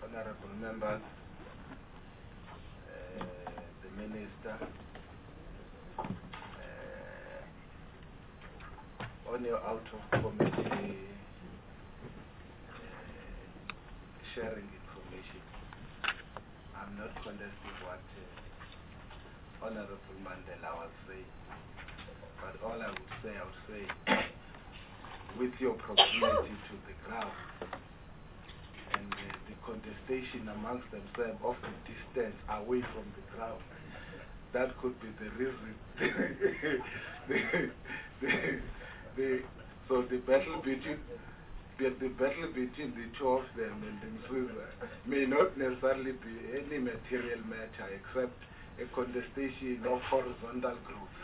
honorable members, the Minister, on your out-of-committee sharing information. I'm not contesting what Honorable Mandela was saying, but all I would say, with your proximity to the ground and the contestation amongst themselves of the distance away from the ground, that could be the reason. So the battle between the two of them and themselves may not necessarily be any material matter except a contestation of horizontal groups.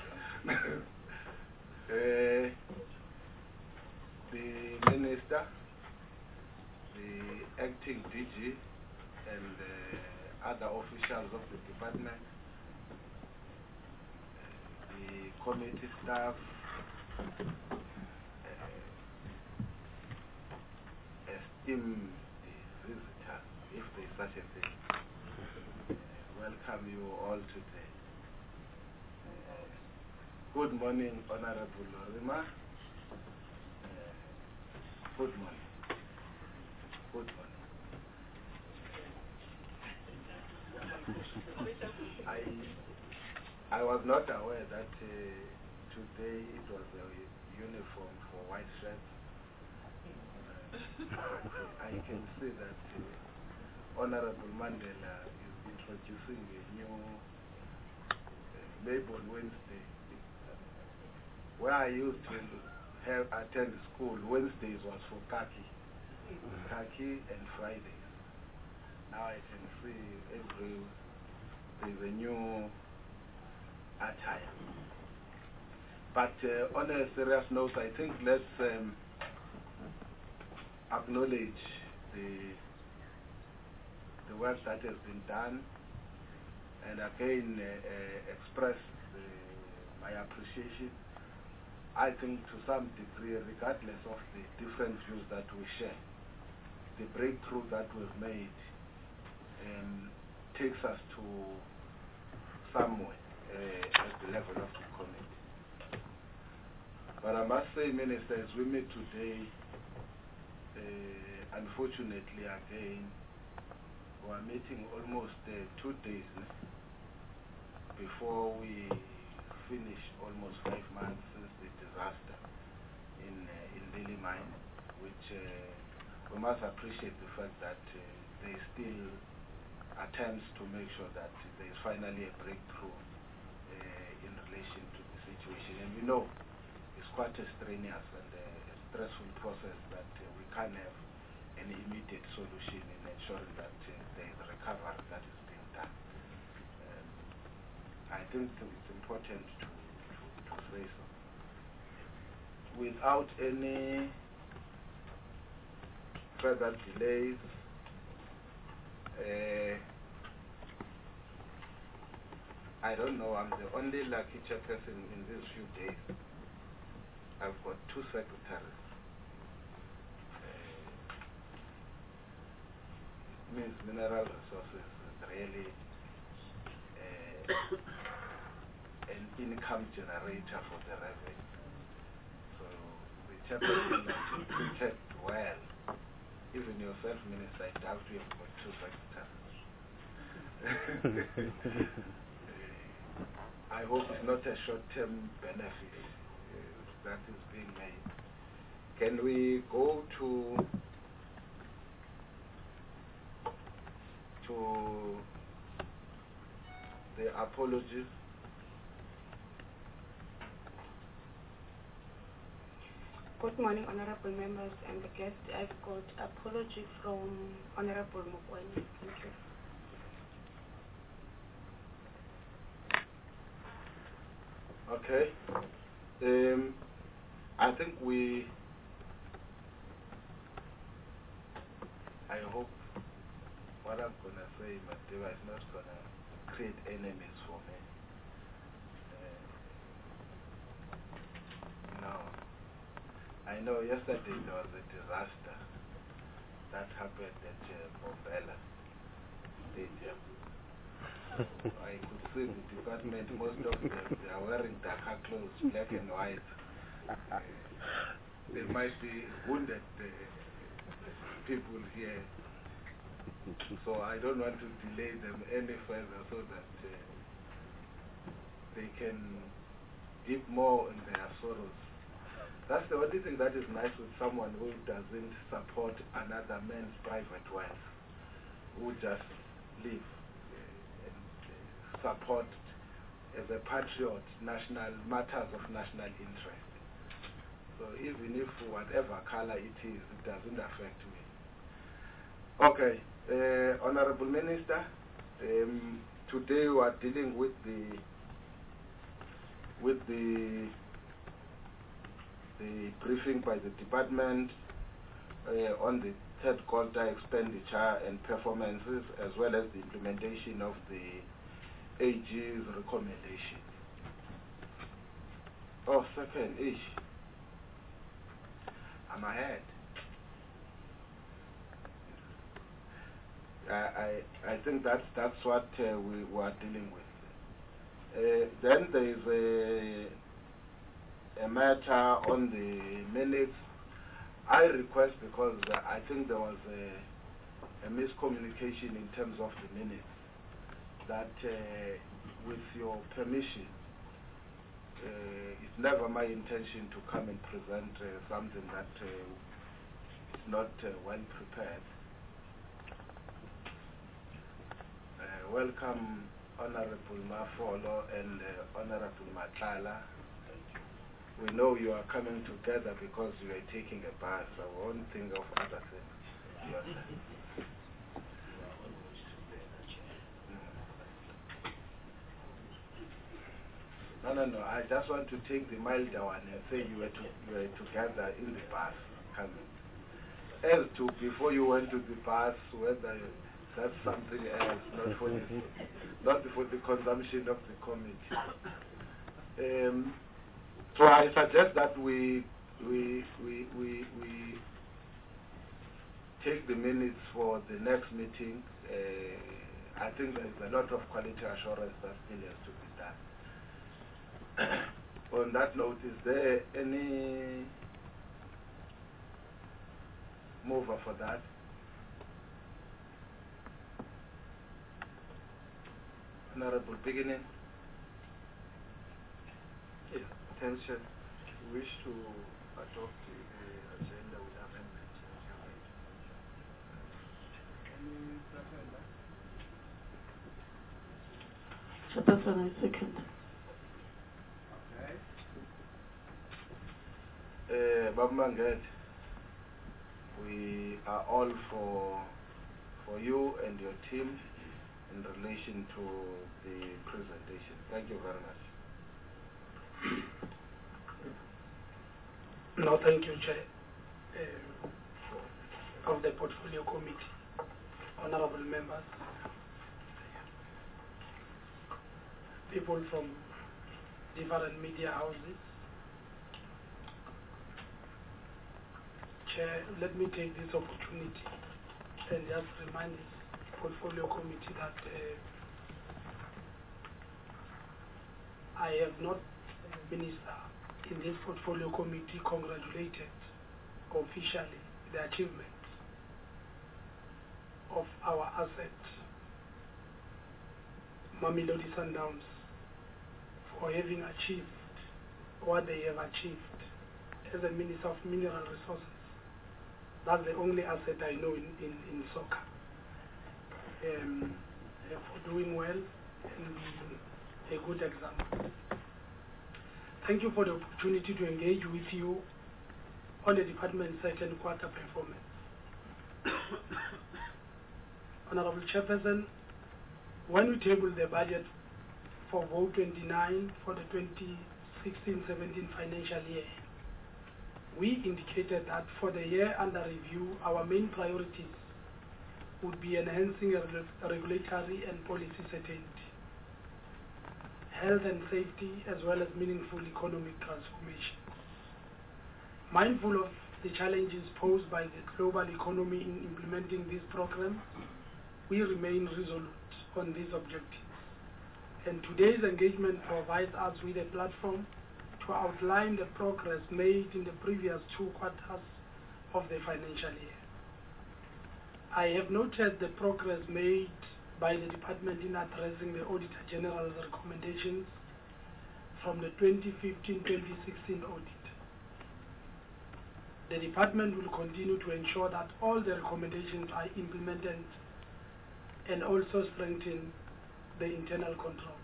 The Minister, the acting DG, and other officials of the department, the committee staff, esteemed visitors, if there is such a thing, welcome you all today. Good morning, Honorable Lorima. Good morning. Good morning. I was not aware that today it was a uniform for white shirts. I can see that Honorable Mandela is introducing a new maybe on Wednesday. Where I used to attend school, Wednesdays was for khaki and Fridays. Now I can see there's a new attire. But on a serious note, I think let's acknowledge the work that has been done, and again express my appreciation. I think to some degree, regardless of the different views that we share, the breakthrough that we've made takes us to somewhere at the level of the committee. But I must say, Minister, as we meet today, unfortunately again, we are meeting almost 2 days before we finish almost 5 months since the disaster in Lily Mine, which we must appreciate the fact that there is still attempts to make sure that there is finally a breakthrough in relation to the situation. And we know it's quite a strenuous and a stressful process that we can't have an immediate solution in ensuring that there is recovery that is being done. I think it's important to say so. Without any further delays, I don't know, I'm the only lucky chairperson in these few days. I've got 2 secretaries. Means Mineral Resources is really an income generator for the revenue. So the chairperson has been treated well. Even yourself, Minister, I doubt you have got 2 secretaries. I hope it's not a short-term benefit that is being made. Can we go to the apologies? Good morning, honorable members and the guests. I've got apology from Honorable Mokweni. Thank you. Okay. I think I hope what I'm going to say, Madiba, is not going to create enemies for me. No. I know yesterday there was a disaster that happened at Bombela Stadium. I could see the department, most of them, they are wearing darker clothes, black and white. They might be wounded people here. So I don't want to delay them any further so that they can deep more in their sorrows. That's the only thing that is nice with someone who doesn't support another man's private wealth, who just live and support as a patriot national matters of national interest. So even if whatever color it is, it doesn't affect me. Okay, Honorable Minister, today we are dealing with the briefing by the department on the third quarter expenditure and performances, as well as the implementation of the AG's recommendation. Oh, second, I'm ahead. I think that's what we were dealing with. Then there is a matter on the minutes. I request, because I think there was a miscommunication in terms of the minutes, that with your permission, it's never my intention to come and present something that is not well prepared. Welcome, Honorable Mafolo and Honorable Matlala. We know you are coming together because you are taking a bus. I won't think of other things. No. I just want to take the milder one and say you were together in the bus coming. As to before you went to the bus, whether that's something else, not for the consumption of the committee. So I suggest that we take the minutes for the next meeting. I think there is a lot of quality assurance that still has to be done. On that note, is there any mover for that? Honorable Beginning. Yes, thanks, Chair. We wish to adopt the agenda with amendments. Chairperson, I second. Okay. Babu Manget, we are all for you and your team in relation to the presentation. Thank you very much. No, thank you, Chair, of the Portfolio Committee, honorable members, people from different media houses. Chair, let me take this opportunity and just remind this Portfolio Committee that I have not, Minister, in this Portfolio Committee congratulated officially the achievements of our asset, Mamelodi Sundowns, for having achieved what they have achieved as a Minister of Mineral Resources. That's the only asset I know in soccer. For doing well and being a good example. Thank you for the opportunity to engage with you on the department's second quarter performance. Honorable Chairperson, when we tabled the budget for vote 29 for the 2016-17 financial year, we indicated that for the year under review, our main priorities would be enhancing regulatory and policy certainty, health and safety, as well as meaningful economic transformation. Mindful of the challenges posed by the global economy in implementing this program, we remain resolute on these objectives. And today's engagement provides us with a platform to outline the progress made in the previous 2 quarters of the financial year. I have noted the progress made by the department in addressing the Auditor General's recommendations from the 2015-2016 audit. The department will continue to ensure that all the recommendations are implemented and also strengthen the internal controls.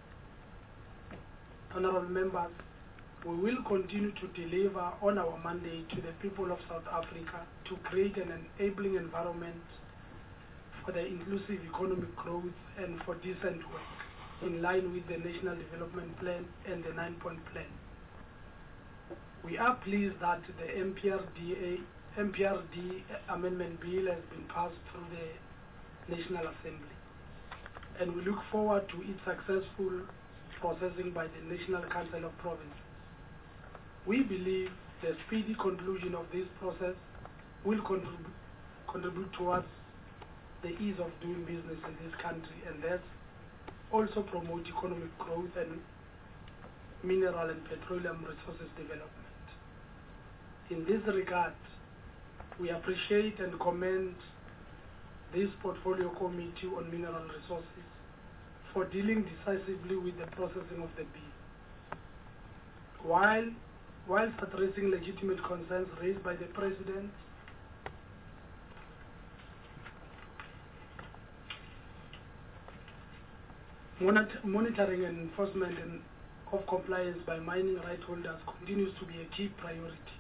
Honorable members, we will continue to deliver on our mandate to the people of South Africa to create an enabling environment for the inclusive economic growth and for decent work, in line with the National Development Plan and the 9-point plan. We are pleased that the MPRD Amendment Bill has been passed through the National Assembly, and we look forward to its successful processing by the National Council of Provinces. We believe the speedy conclusion of this process will contribute towards the ease of doing business in this country, and thus also promote economic growth and mineral and petroleum resources development. In this regard, we appreciate and commend this Portfolio Committee on Mineral Resources for dealing decisively with the processing of the bill. Whilst addressing legitimate concerns raised by the President, monitoring and enforcement of compliance by mining right holders continues to be a key priority.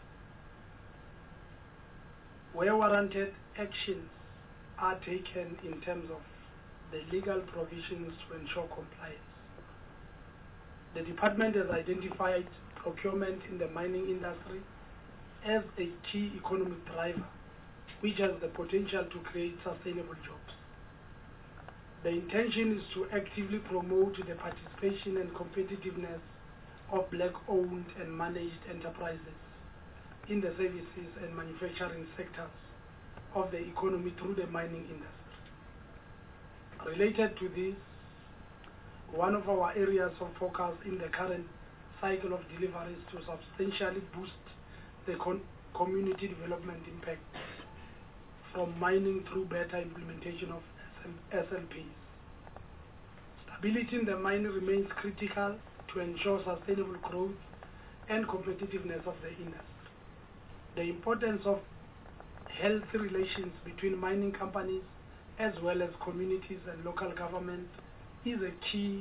Where warranted, actions are taken in terms of the legal provisions to ensure compliance. The department has identified procurement in the mining industry as a key economic driver, which has the potential to create sustainable jobs. The intention is to actively promote the participation and competitiveness of black-owned and managed enterprises in the services and manufacturing sectors of the economy through the mining industry. Related to this, one of our areas of focus in the current cycle of delivery is to substantially boost the community development impact from mining through better implementation of SLPs. Stability in the mine remains critical to ensure sustainable growth and competitiveness of the industry. The importance of healthy relations between mining companies as well as communities and local government is key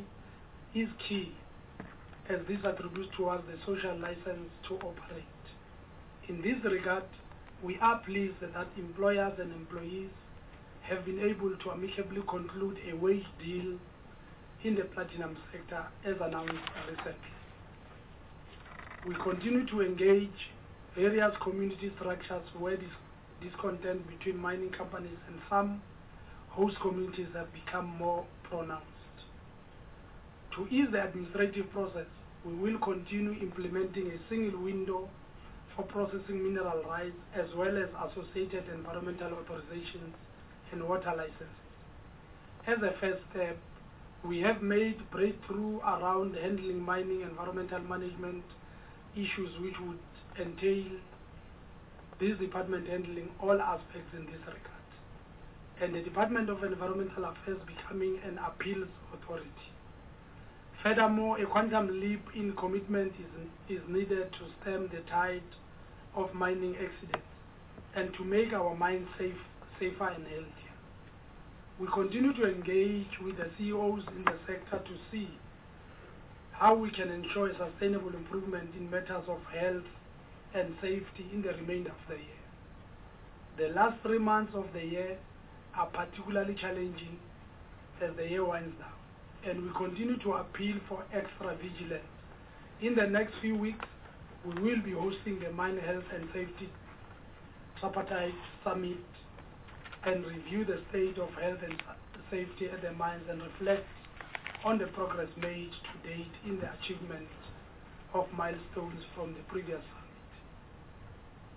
as this attributes towards the social license to operate. In this regard, we are pleased that employers and employees have been able to amicably conclude a wage deal in the platinum sector as announced recently. We continue to engage various community structures where discontent between mining companies and some host communities have become more pronounced. To ease the administrative process, we will continue implementing a single window for processing mineral rights as well as associated environmental authorizations and water licenses. As a first step, we have made breakthrough around handling mining environmental management issues, which would entail this department handling all aspects in this regard, and the Department of Environmental Affairs becoming an appeals authority. Furthermore, a quantum leap in commitment is needed to stem the tide of mining accidents and to make our mines safer and healthier. We continue to engage with the CEOs in the sector to see how we can ensure a sustainable improvement in matters of health and safety in the remainder of the year. The last 3 months of the year are particularly challenging as the year winds down, and we continue to appeal for extra vigilance. In the next few weeks, we will be hosting the Mine Health and Safety Tripartite Summit and review the state of health and safety at the mines and reflect on the progress made to date in the achievement of milestones from the previous summit.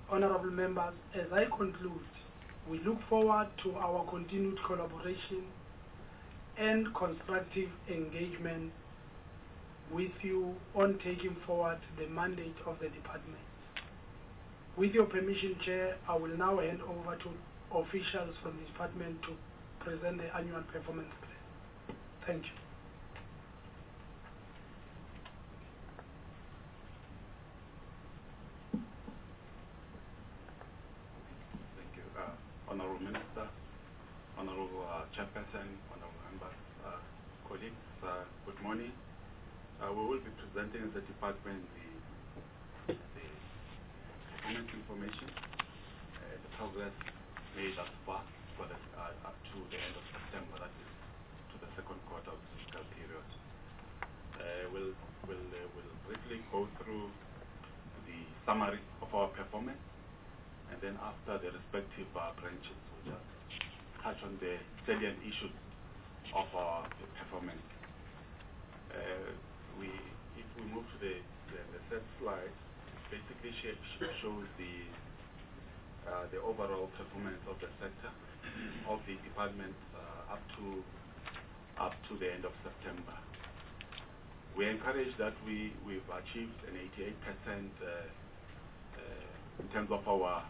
honorable members, as I conclude, we look forward to our continued collaboration and constructive engagement with you on taking forward the mandate of the department. With your permission, Chair, I will now hand over to officials from the department to present the annual performance plan. Thank you. Thank you. Honorable Minister, Honorable Chairperson, Honorable Members, colleagues, good morning. We will be presenting as a department the performance information, the progress made thus far for the, up to the end of September, that is to the second quarter of the fiscal period. We'll briefly go through the summary of our performance, and then after the respective branches will just touch on the salient issues of our performance. If we move to the third slide, basically shows the overall performance of the sector of the department up to the end of September. We're encouraged that we've achieved an 88% in terms of our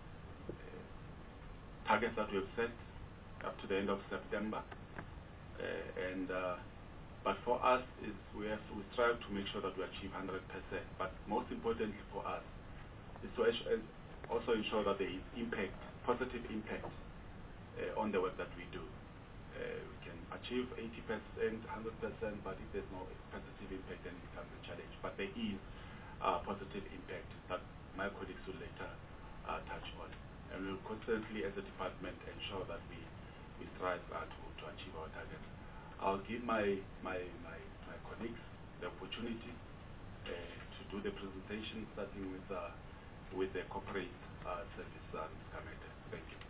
targets that we've set up to the end of September, but for us, we strive to make sure that we achieve 100%. But most importantly for us is to also ensure that there is impact, positive impact on the work that we do. We can achieve 80%, 100%, but if there's no positive impact, then it becomes a challenge. But there is positive impact that my colleagues will later touch on. And we'll constantly, as a department, ensure that we strive to achieve our targets. I'll give my colleagues the opportunity to do the presentation, starting with the corporate service, Ms. Kamete. Thank you.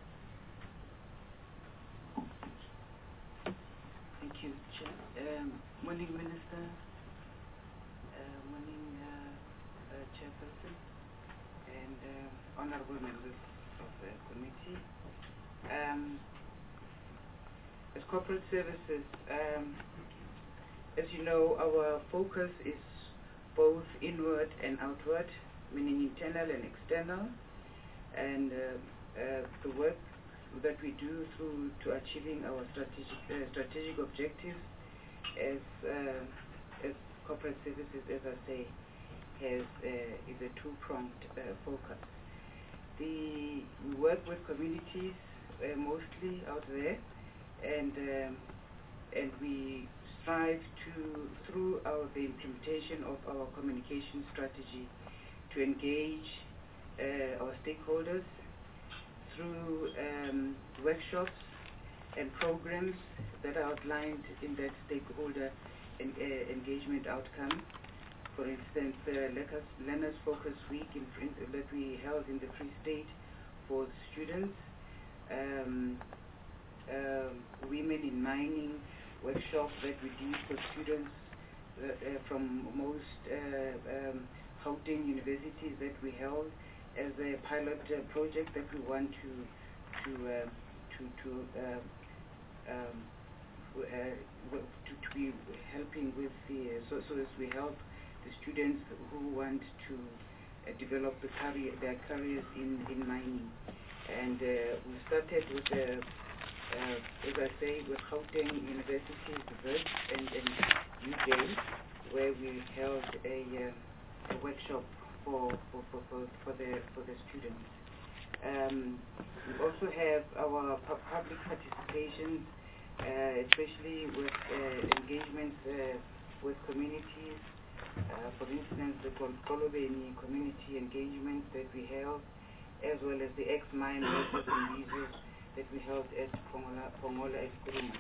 Thank you, Chair. Morning, Minister. Morning, Chairperson, and honorable members of the committee. As corporate services, as you know, our focus is both inward and outward, meaning internal and external, and the work that we do through to achieving our strategic objectives as corporate services, as I say, is a two-pronged focus. We work with communities mostly out there, and we strive to, through the implementation of our communication strategy, to engage our stakeholders through workshops and programs that are outlined in that stakeholder engagement outcome. For instance, Learners Focus Week that we held in the Free State for students, Women in Mining workshop that we did for students from most Gauteng universities that we held as a pilot project that we want to be helping with so as we help the students who want to develop their careers in mining. And we started with as I say, with Gauteng University, Wits and UK, where we held a workshop for the students. We also have our public participation, especially with engagements with communities. For instance, the Kolobeni community engagement that we held, as well as the ex-mine workers and leaders that we held at Pongola Experiment.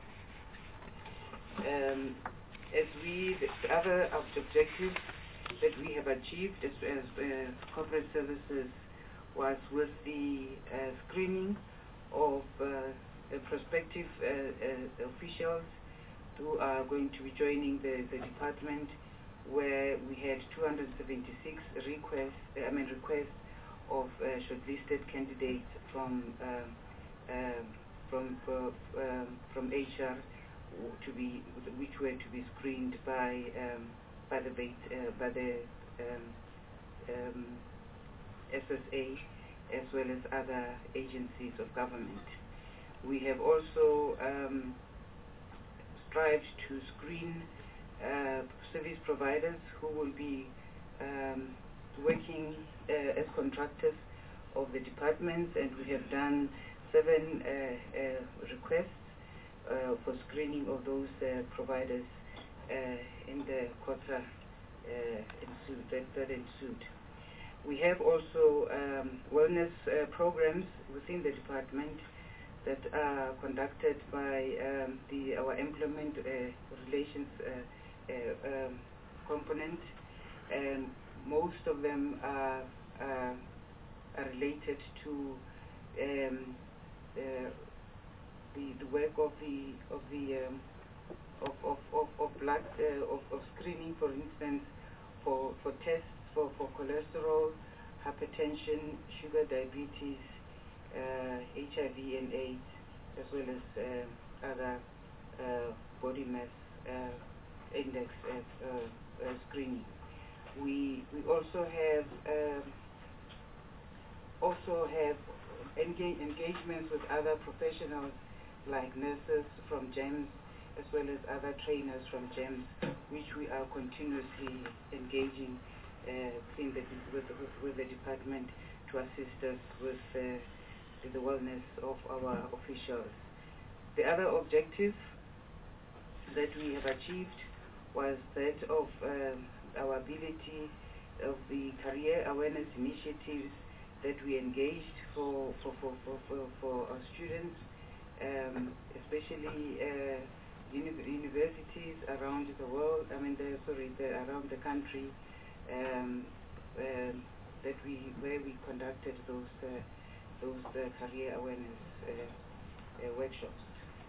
As the other objectives that we have achieved as corporate services was with the screening of prospective officials who are going to be joining the department, where we had 276 requests of shortlisted candidates from HR which were to be screened by the SSA as well as other agencies of government. We have also strived to screen service providers who will be working as contractors of the departments, and we have done 7 requests for screening of those providers in the quarter that ensued. We have also wellness programs within the department that are conducted by our employment relations component, and most of them are related to the work of blood of screening, for instance, for tests for cholesterol, hypertension, sugar, diabetes, HIV and AIDS, as well as other body mass index screening. We also have engagements with other professionals like nurses from GEMS, as well as other trainers from GEMS, which we are continuously engaging with the department to assist us with the wellness of our officials. The other objective that we have achieved was that of our ability of the career awareness initiatives that we engaged for our students, especially universities around the world. Around the country, where we conducted those career awareness workshops.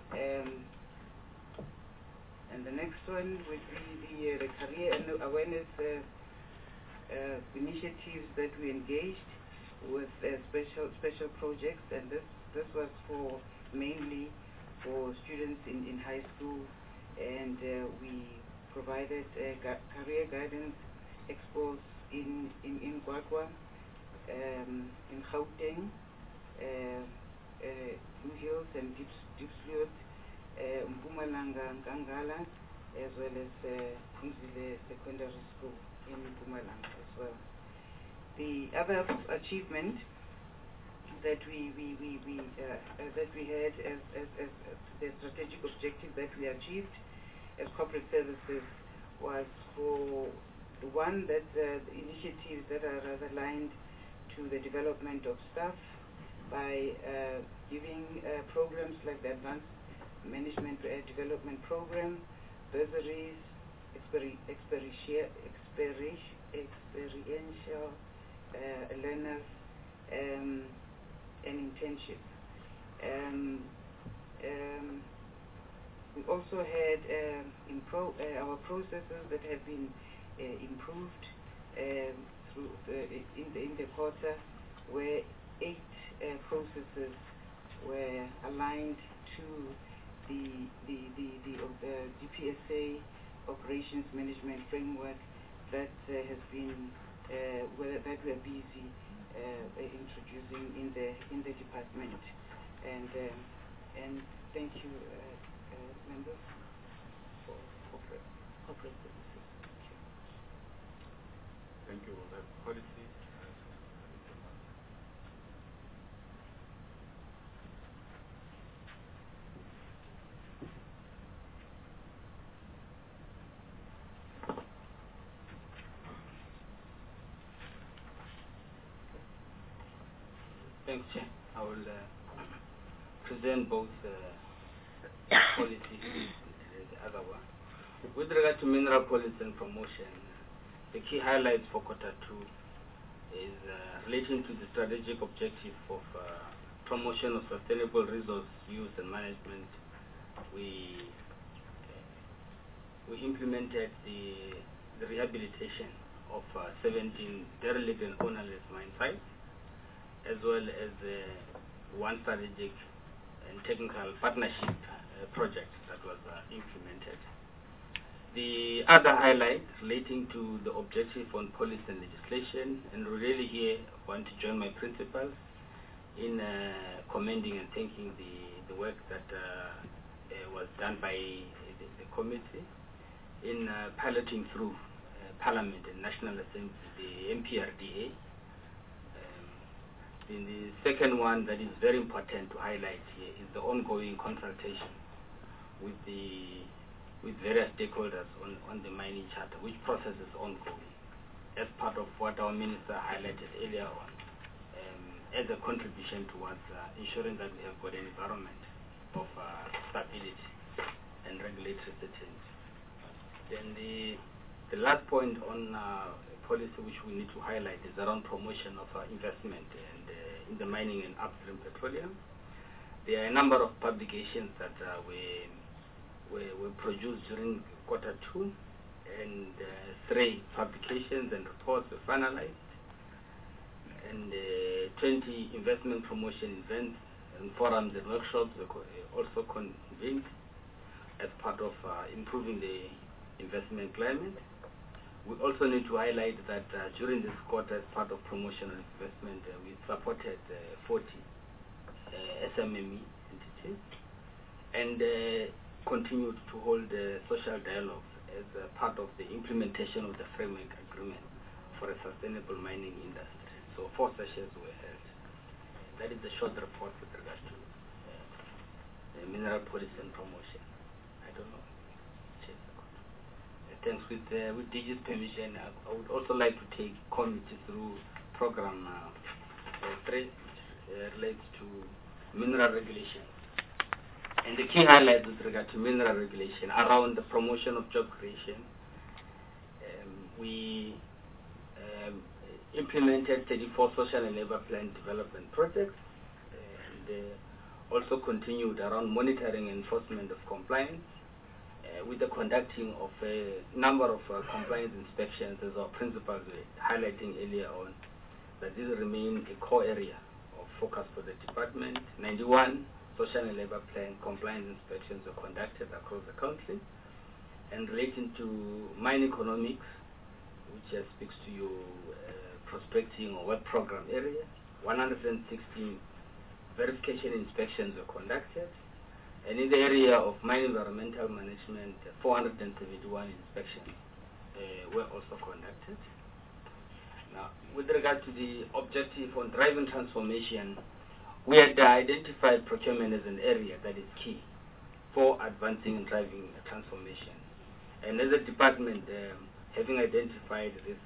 And the next one would be the career awareness initiatives that we engaged with special projects, and this was mainly for students in high school, and we provided career guidance expos in Gwagwa, in Gauteng, Blue Hills and Diepsloot, Mpumalanga, Nkangala, as well as Mzile Secondary School in Mpumalanga as well. The other achievement that we had as the strategic objective that we achieved as corporate services was for the one that the initiatives that are aligned to the development of staff by giving programs like the Advanced Management Development Program, bursaries, experiential learners, and internship. We also had our processes that have been improved through in the quarter, where 8 processes were aligned to the DPSA operations management framework that has been that we are busy introducing in the department. And thank you, members, for corporate services. Thank you. We'll have policy. Thanks, Chair. I will present both policies and the other one. With regard to mineral policy and promotion, the key highlights for quarter 2 is relating to the strategic objective of promotion of sustainable resource use and management. We implemented the rehabilitation of 17 derelict and ownerless mine sites as well as one strategic and technical partnership project that was implemented. The other highlight relating to the objective on policy and legislation, and really here I want to join my principals in commending and thanking the work that was done by the committee in piloting through Parliament and National Assembly, the MPRDA. The second one that is very important to highlight here is the ongoing consultation with various stakeholders on the mining charter, which process is ongoing as part of what our minister highlighted earlier on, as a contribution towards ensuring that we have got an environment of stability and regulatory certainty. Then the last point on policy which we need to highlight is around promotion of investment and in the mining and upstream petroleum. There are a number of publications that were produced during Q2, and 3 publications and reports were finalized, and 20 investment promotion events and forums and workshops were also convened as part of improving the investment climate. We also need to highlight that during this quarter, as part of promotion and investment, we supported 40 SMME entities, and continued to hold social dialogue as a part of the implementation of the framework agreement for a sustainable mining industry. So 4 sessions were held. That is the short report with regards to mineral policy and promotion. I don't know. Thanks. With DG's permission, I would also like to take committee through program 3, relates to mineral regulation. And the key highlights with regard to mineral regulation around the promotion of job creation. We implemented 34 social and labor plan development projects, and also continued around monitoring and enforcement of compliance, with the conducting of a number of compliance inspections, as our principals were highlighting earlier on, that this remains a core area of focus for the department. 91 social and labor plan compliance inspections were conducted across the country. And relating to mine economics, which speaks to your prospecting or work program area, 116 verification inspections were conducted. And in the area of mine environmental management, 471 inspections were also conducted. Now, with regard to the objective on driving transformation, we had identified procurement as an area that is key for advancing and driving transformation. And as a department, having identified this,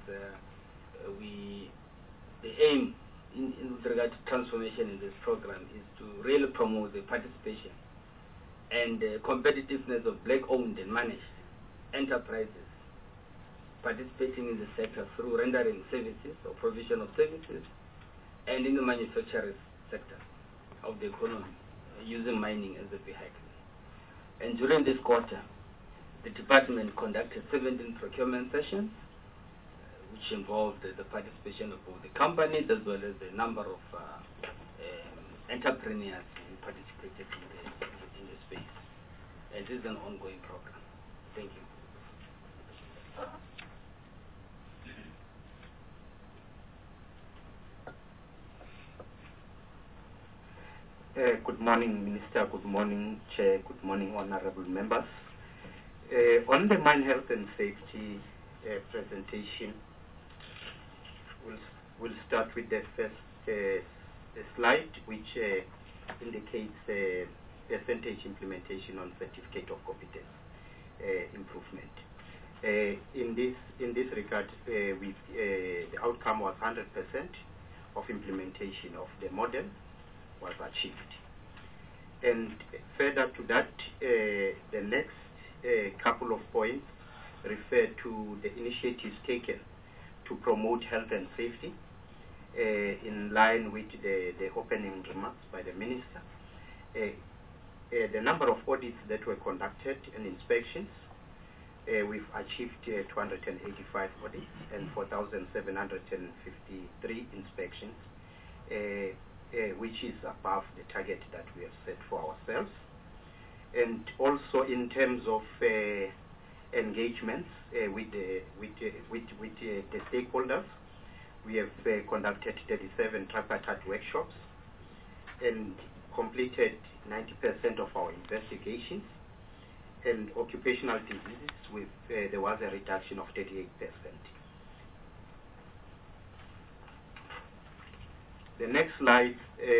the aim with regard to transformation in this program is to really promote the participation and competitiveness of black-owned and managed enterprises participating in the sector through rendering services or provision of services, and in the manufacturing sector of the economy, using mining as a vehicle. And during this quarter, the department conducted 17 procurement sessions, which involved the participation of both the companies as well as the number of entrepreneurs who participated in the space. And this is an ongoing program. Thank you. Good morning, Minister. Good morning, Chair. Good morning, honorable members. On the mine health and safety presentation, we'll start with the first slide, which indicates percentage implementation on certificate of competence improvement. In this regard, the outcome was 100% of implementation of the model was achieved. And further to that, the next couple of points refer to the initiatives taken to promote health and safety in line with the opening remarks by the Minister. The number of audits that were conducted and inspections, we've achieved 285 audits and 4,753 inspections which is above the target that we have set for ourselves. And also in terms of engagements with the stakeholders, we have conducted 37 tripartite workshops and completed 90% of our investigations. And occupational diseases, there was a reduction of 38%. The next slide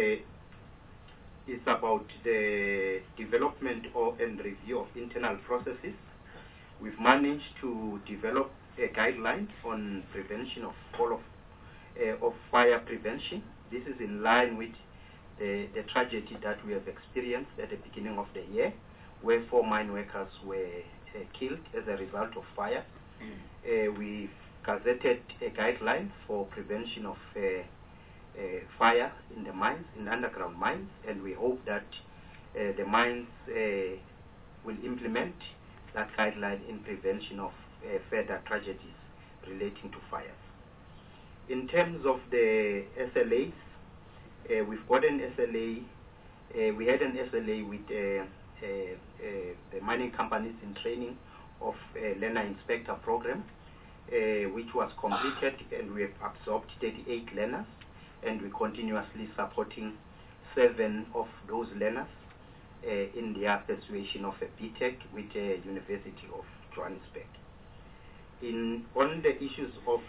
is about the development and review of internal processes. We've managed to develop a guideline on prevention of fire prevention. This is in line with the tragedy that we have experienced at the beginning of the year, where 4 mine workers were killed as a result of fire. We've gazetted a guideline for prevention of fire in the mines, in underground mines, and we hope that the mines will implement that guideline in prevention of further tragedies relating to fires. In terms of the SLAs, we've got an SLA. We had an SLA with the mining companies in training of a learner inspector program, which was completed, and we have absorbed 38 learners, and we're continuously supporting 7 of those learners in their persuasion of a BTEC with the University of Johannesburg. On the issues of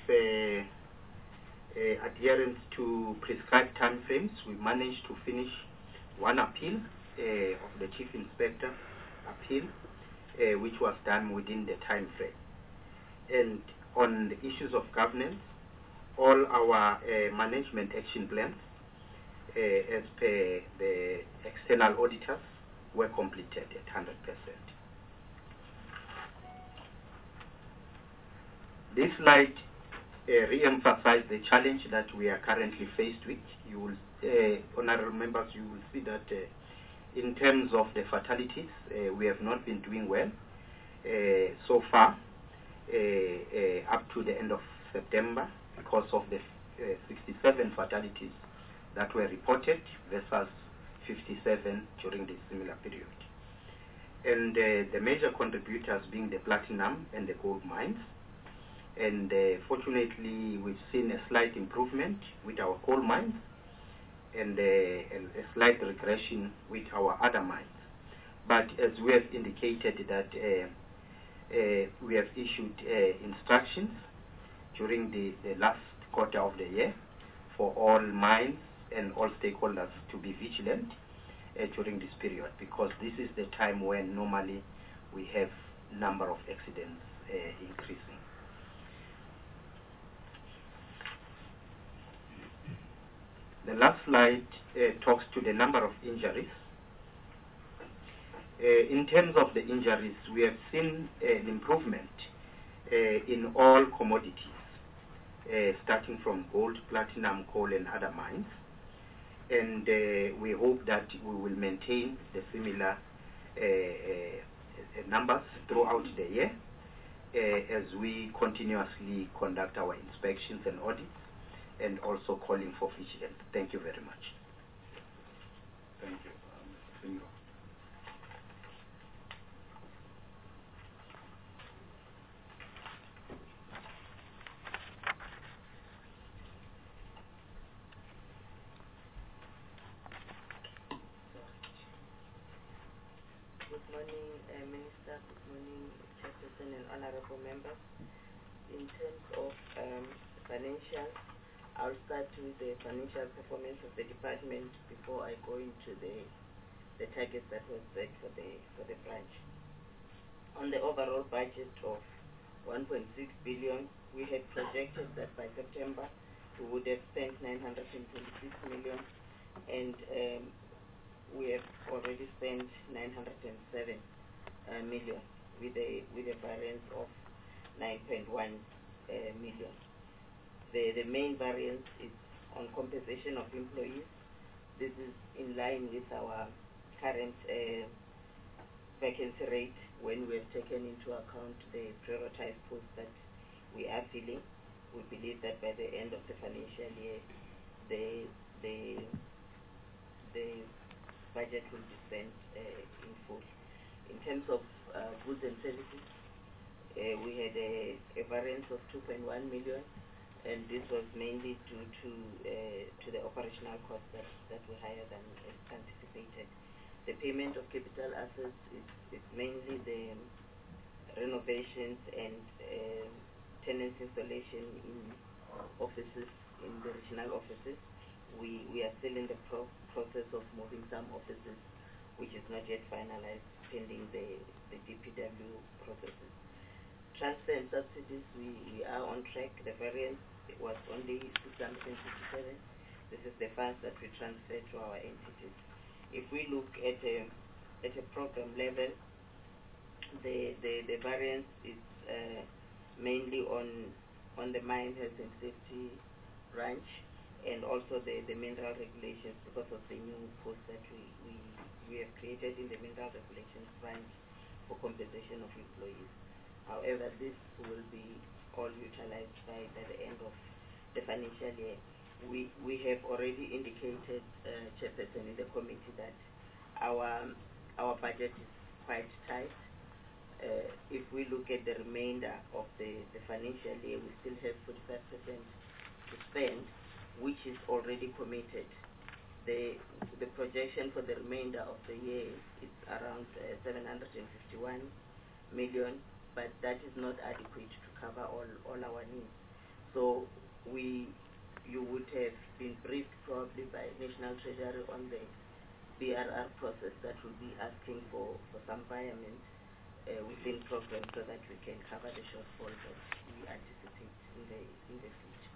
adherence to prescribed time frames, we managed to finish 1 appeal of the Chief Inspector appeal, which was done within the time frame. And on the issues of governance, all our management action plans, as per the external auditors, were completed at 100%. This slide re-emphasizes the challenge that we are currently faced with. You will, honorable members, you will see that in terms of the fatalities, we have not been doing well so far up to the end of September, because of the 67 fatalities that were reported versus 57 during this similar period. And the major contributors being the platinum and the gold mines. And fortunately, we've seen a slight improvement with our coal mines and a slight regression with our other mines. But as we have indicated that we have issued instructions during the last quarter of the year for all mines and all stakeholders to be vigilant during this period, because this is the time when normally we have number of accidents increasing. The last slide talks to the number of injuries. In terms of the injuries, we have seen an improvement in all commodities, starting from gold, platinum, coal, and other mines. And we hope that we will maintain the similar numbers throughout the year as we continuously conduct our inspections and audits, and also calling for vigilance. Thank you very much. Thank you, Mr. Singo. Good morning, Minister. Good morning, Chairperson and honorable members. In terms of financials, I'll start with the financial performance of the department before I go into the targets that were set for the branch. On the overall budget of 1.6 billion, we had projected that by September we would have spent 926 million, and we have already spent 907 million with a balance of 9.1 million. The main variance is on compensation of employees. This is in line with our current vacancy rate when we have taken into account the prioritized posts that we are filling. We believe that by the end of the financial year, the the budget will be spent in full. In terms of goods and services, we had a variance of 2.1 million, and this was mainly due to the operational costs that were higher than anticipated. The payment of capital assets is mainly the renovations and tenant installation in offices, in the regional offices. We are still in the process of moving some offices, which is not yet finalized, pending the DPW processes. Transfer and subsidies, we are on track. The variance was only 657. This is the funds that we transfer to our entities. If we look at a program level, the variance is mainly on the mine health and safety branch, and also the mineral regulations, because of the new post that we have created in the mineral regulations branch for compensation of employees. However, this will be all utilized by the end of the financial year. We have already indicated, Chairperson, in the committee, that our budget is quite tight. If we look at the remainder of the financial year, we still have 45% to spend, which is already committed. The projection for the remainder of the year is around 751 million, but that is not adequate to cover all our needs. So you would have been briefed probably by National Treasury on the BRR process that will be asking for some environment within programs, so that we can cover the shortfall that we anticipate in the future.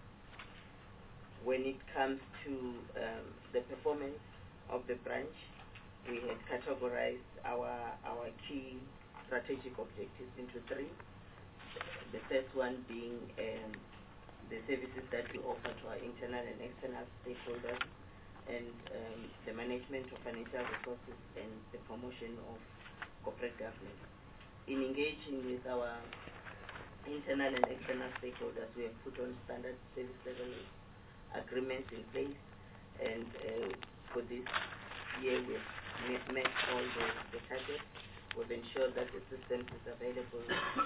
When it comes to the performance of the branch, we have categorized our key strategic objectives into three. The first one being the services that we offer to our internal and external stakeholders, and the management of financial resources, and the promotion of corporate governance. In engaging with our internal and external stakeholders, we have put on standard service level agreements in place, and for this year we have met all the targets. We've ensured that the system is available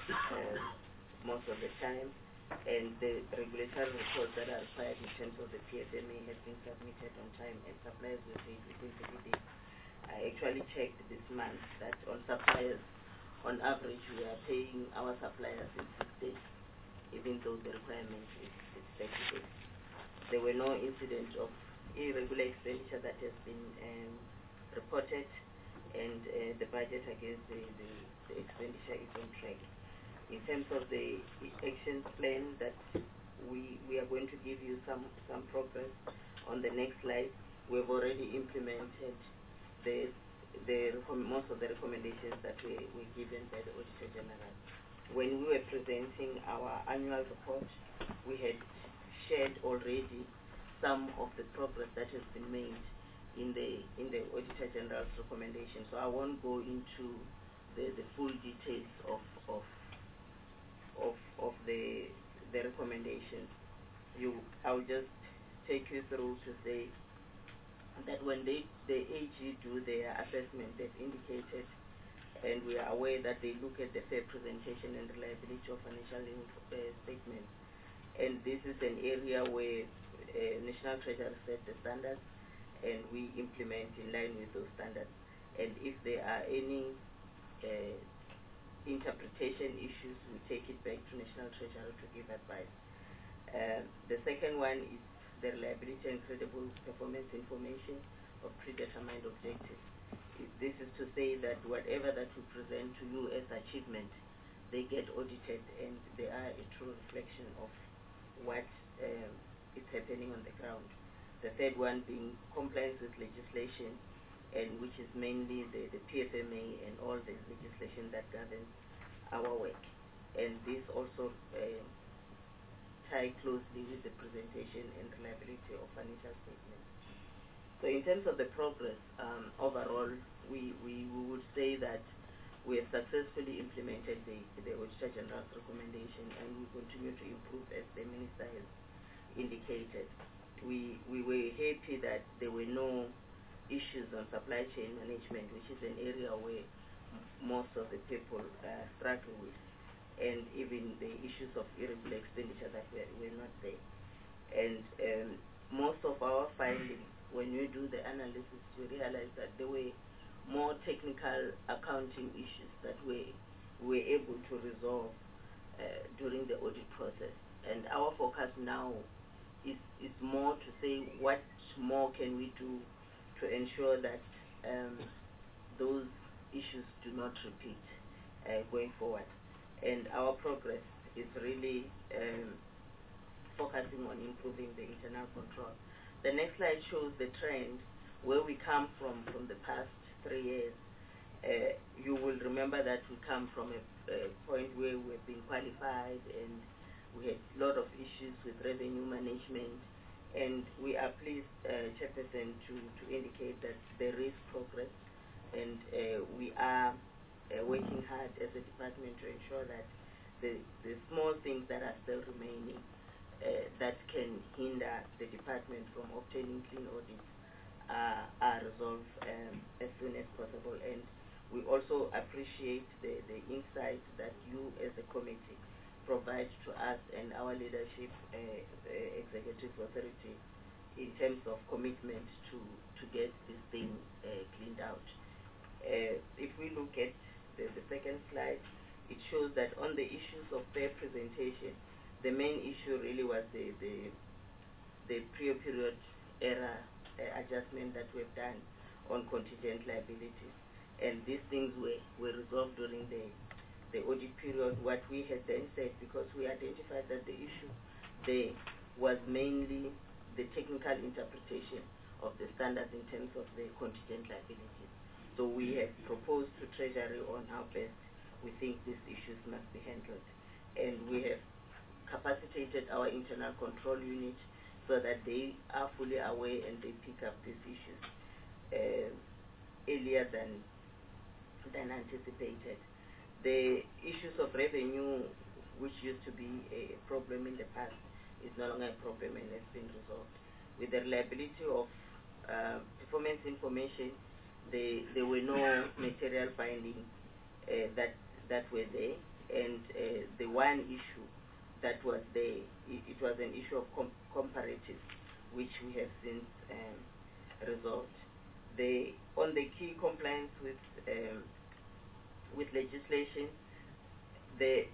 most of the time, and the regulatory reports that are required in terms of the PFMA has been submitted on time, and suppliers will pay within 30 days. I actually checked this month that on suppliers, on average, we are paying our suppliers in 6 days, even though the requirement is 30 days. There were no incidents of irregular expenditure that has been reported, and the budget against the expenditure is on track. In terms of the action plan that we are going to give you some progress on the next slide, we've already implemented most of the recommendations that were given by the Auditor General. When we were presenting our annual report, we had shared already some of the progress that has been made in the Auditor General's recommendation. So I won't go into the full details of the recommendations. I'll just take you through to say that when the AG do their assessment, they've indicated, and we are aware that they look at the fair presentation and reliability of financial statements. And this is an area where National Treasury set the standards, and we implement in line with those standards. And if there are any interpretation issues, we take it back to National Treasury to give advice. The second one is the reliability and credible performance information of predetermined objectives. This is to say that whatever that we present to you as achievement, they get audited, and they are a true reflection of what is happening on the ground. The third one being compliance with legislation, and which is mainly the PFMA and all the legislation that governs our work. And this also tie closely with the presentation and reliability of financial statements. So in terms of the progress, overall, we would say that we have successfully implemented the Auditor General's recommendation, and we continue to improve as the Minister has indicated. we were happy that there were no issues on supply chain management, which is an area where most of the people struggle with, and even the issues of irregular expenditure that were not there. And most of our findings, when we do the analysis, we realize that there were more technical accounting issues that we were able to resolve during the audit process. And our focus now is more to say what more can we do to ensure that those issues do not repeat going forward. And our progress is really focusing on improving the internal control. The next slide shows the trend where we come from the past 3 years. You will remember that we come from a point where we've been qualified and we had a lot of issues with revenue management, and we are pleased, Chairperson, to indicate that there is progress, and we are working hard as a department to ensure that the small things that are still remaining that can hinder the department from obtaining clean audits are resolved as soon as possible. And we also appreciate the insight that you as a committee provide to us and our leadership executive authority in terms of commitment to get this thing cleaned out. If we look at the second slide, it shows that on the issues of fair presentation, the main issue really was the prior period error adjustment that we've done on contingent liabilities. And these things were resolved during the audit period. What we had then said, because we identified that the issue there was mainly the technical interpretation of the standards in terms of the contingent liabilities. So we have proposed to Treasury on how best we think these issues must be handled. And we have capacitated our internal control unit so that they are fully aware and they pick up these issues earlier than anticipated. The issues of revenue, which used to be a problem in the past, is no longer a problem and has been resolved. With the reliability of performance information, there were no material findings that were there, and the one issue that was there, it was an issue of comparative, which we have since resolved. On the key compliance with legislation, the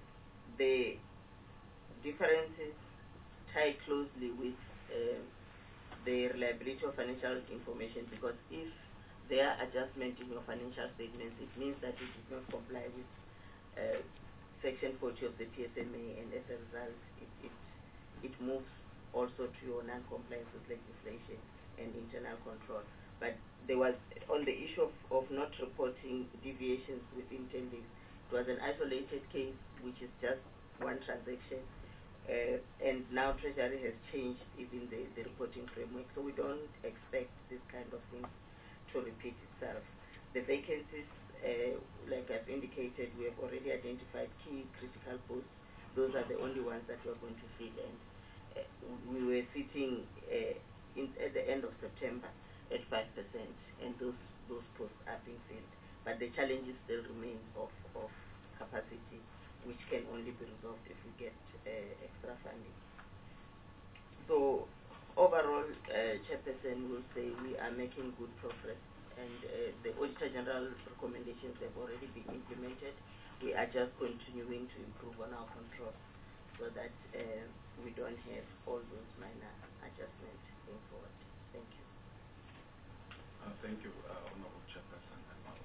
differences tie closely with the reliability of financial information, because if there are adjustments in your financial statements, it means that it does not comply with Section 40 of the PSMA, and as a result, it moves also to your non-compliance with legislation and internal control. But there was, on the issue of not reporting deviations within 10 days, it was an isolated case, which is just one transaction, and now Treasury has changed even the reporting framework, so we don't expect this kind of thing to repeat itself. The vacancies, like I've indicated, we have already identified key critical posts. Those are the only ones that we are going to fill, and we were sitting at the end of September at 5%, and those posts are being filled. But the challenges still remain of capacity, which can only be resolved if we get extra funding. So overall, Chairperson will say we are making good progress, and the Auditor General recommendations have already been implemented. We are just continuing to improve on our control so that we don't have all those minor adjustments going forward. Thank you. Thank you, Honorable Chairperson.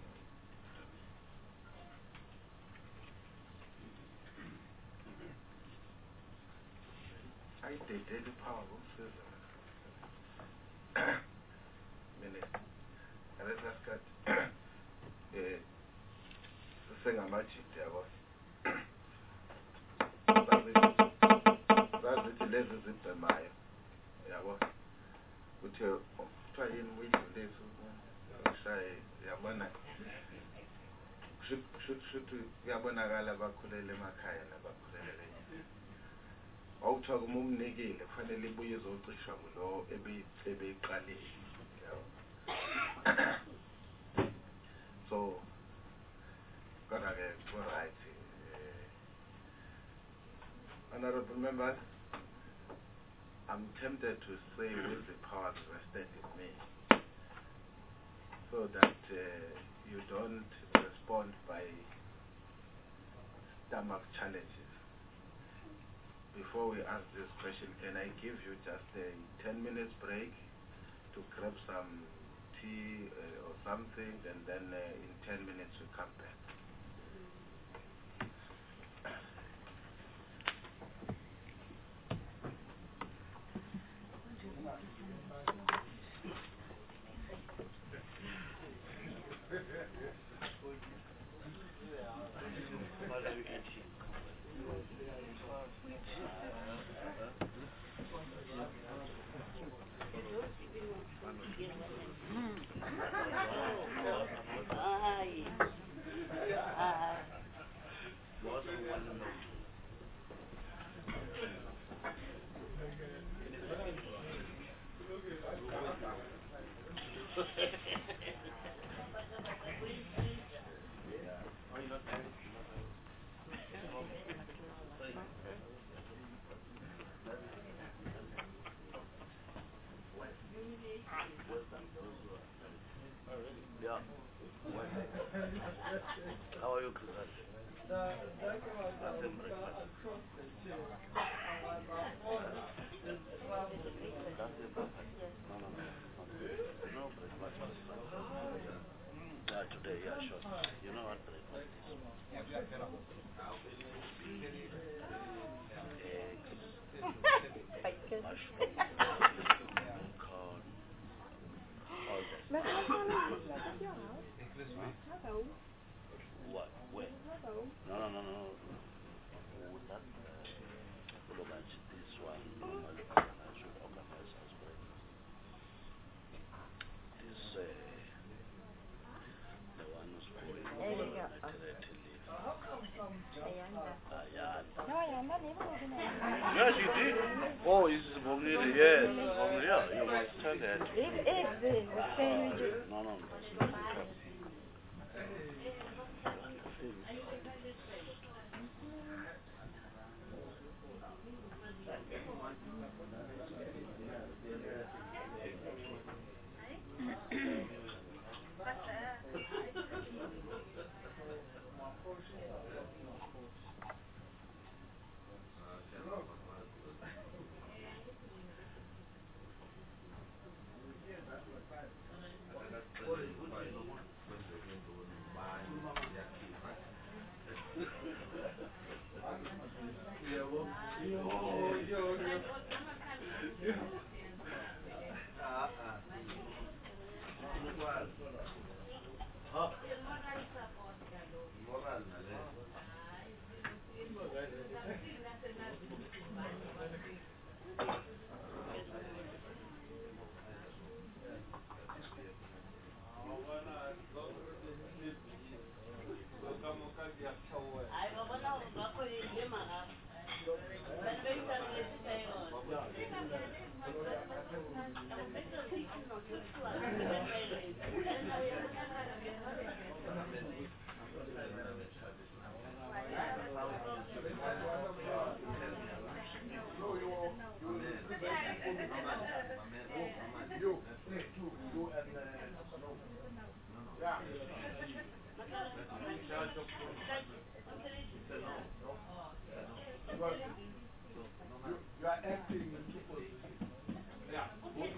I did the power of Minister. And let's ask that sengamajit yabo. Zazithi lezi zibhemayo yabo. Kuthi kuthiwa yini uyidlulise ushaye yabona. Should kuyabonakala abakhulele emakhaya nabakhulele awuthiwa kuma umnikile kufanele ibuye izocisha ngulo ebeyiqalile. So kodwa-ke ku-right. Honorable members, I'm tempted to say with the power vested in me, so that you don't respond by stomach challenges. Before we ask this question, can I give you just a 10 minutes break to grab some tea or something, and then in 10 minutes we come back? How are you, Chris? Today, yeah, sure. You know what breakfast is? Eggs, mushroom, corn, all that. What? Where? No. That this one normally should organize as breakfast. This the one who's going maternity leave. Yes, you did. Oh, it's Bongili. Yes, Bongili. Yeah, you must tell her. No. You are acting in two positions. Yeah.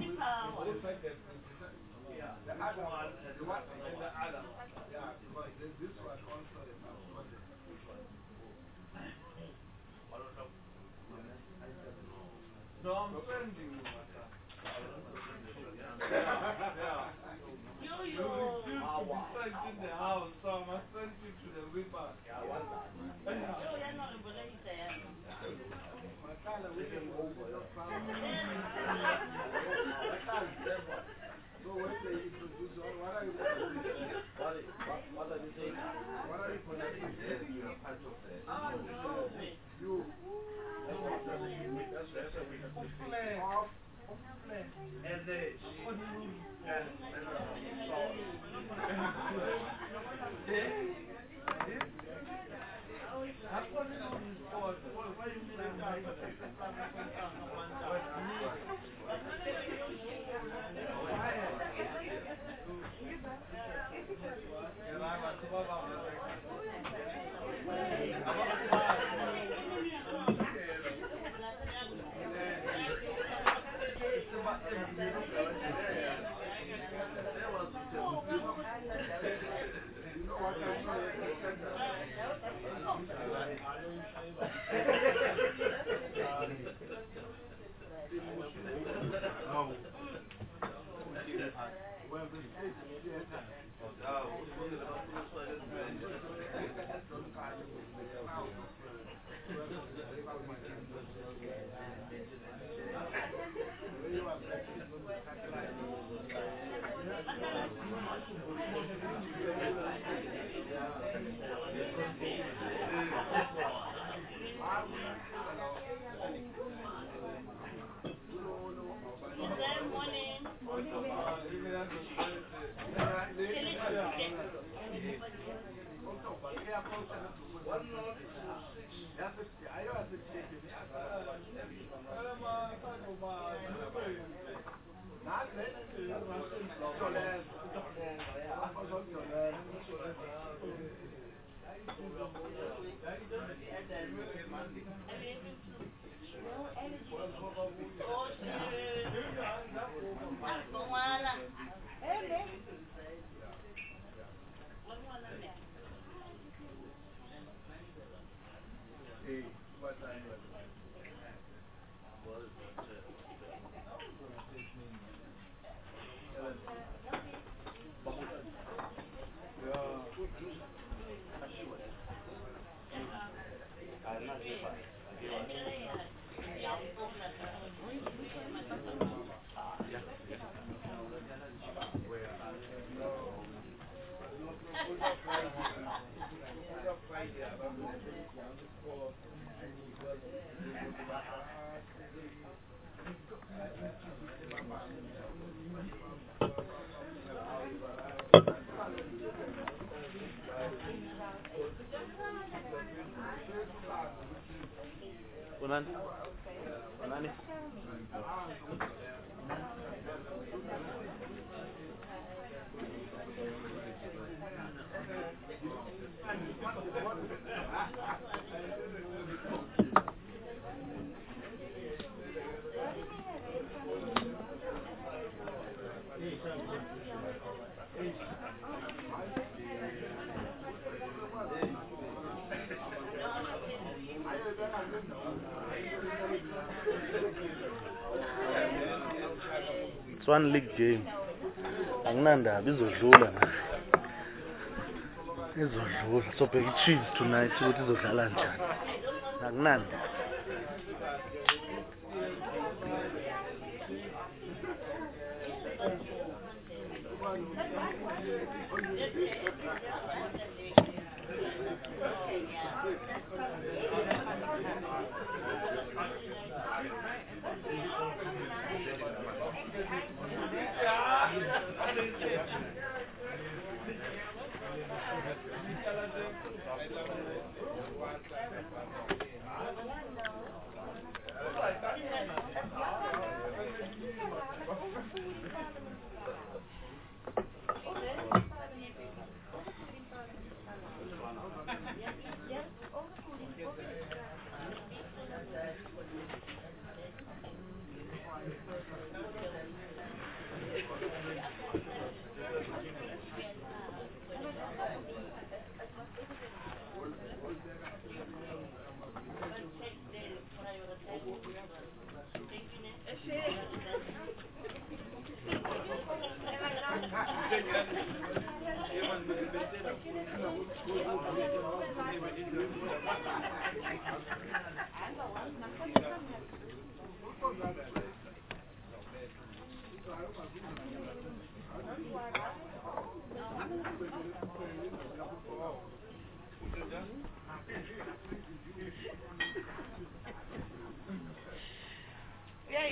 The other one, the one and the other. Yeah, because this one also is important. No, I'm sending you. You refuse to be sent in the house, so I must send you to the river. Yeah, one time. So when they introduce you, what are you going to do? What are you saying? What are you going to do? Yes, you are part of the... You. It's one league game. Anginandaba izodlula na. Izodlula. Sobheka iChiefs tonight ukuthi izodlala njani. Anginandaba.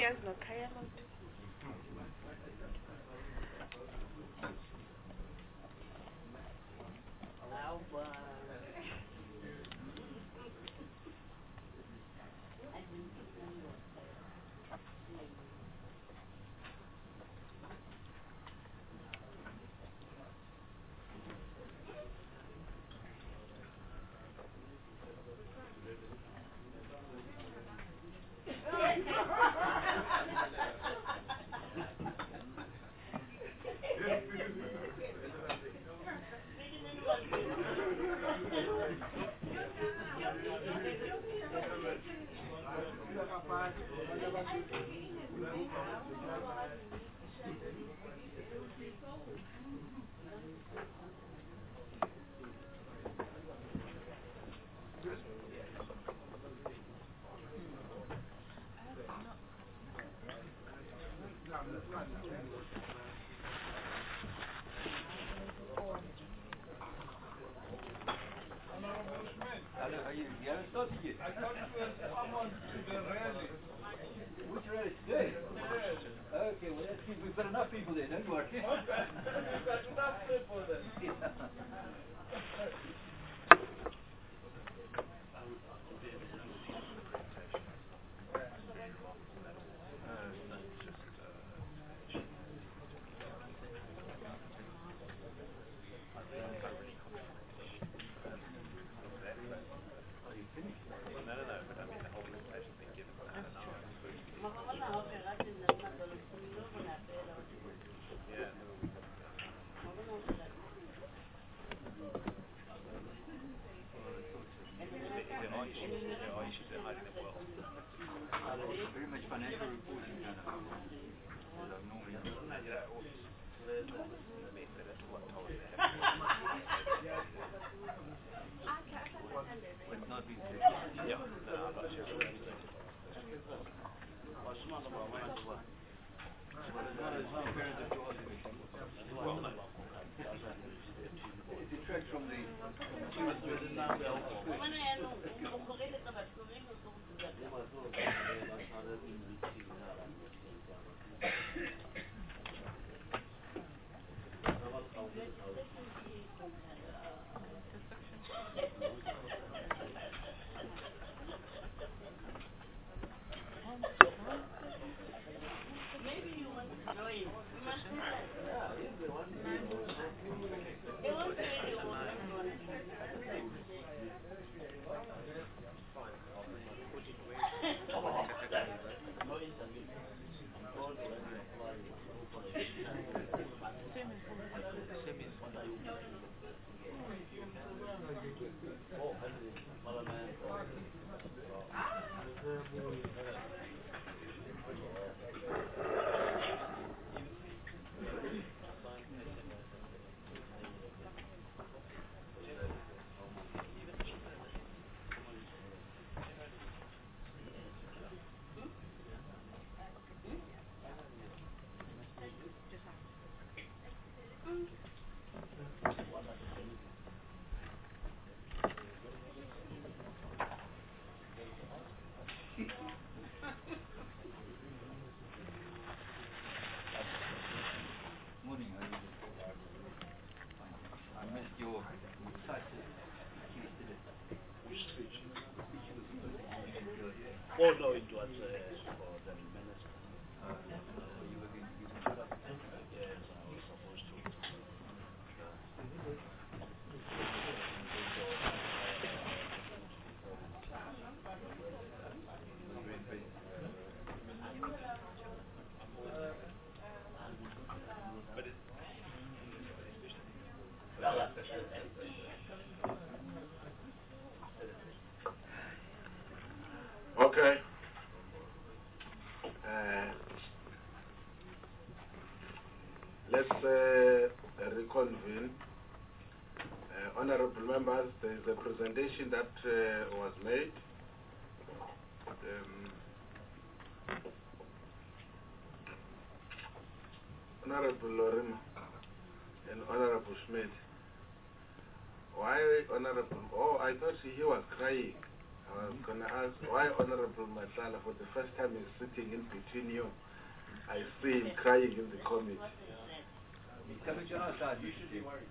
Okay, well, let's see if we've got enough people there, don't worry. Okay, we've got enough people there. Very much financial reporting done. It detracts from the Maybe you want to join. Morning, how are you? I missed your site yesterday. Which speech? Speech was supposed to be here. Oh no, it was for the minister. You were going to give me Yes, I was supposed to. Okay. Let's reconvene. Honorable members, there is a presentation that was made. Honorable Lorima and Honorable Schmidt. Why Honorable? Oh, I thought he was crying. I was going to ask why Honorable Matala, for the first time, is sitting in between you. I see him crying in the committee. You should be worried.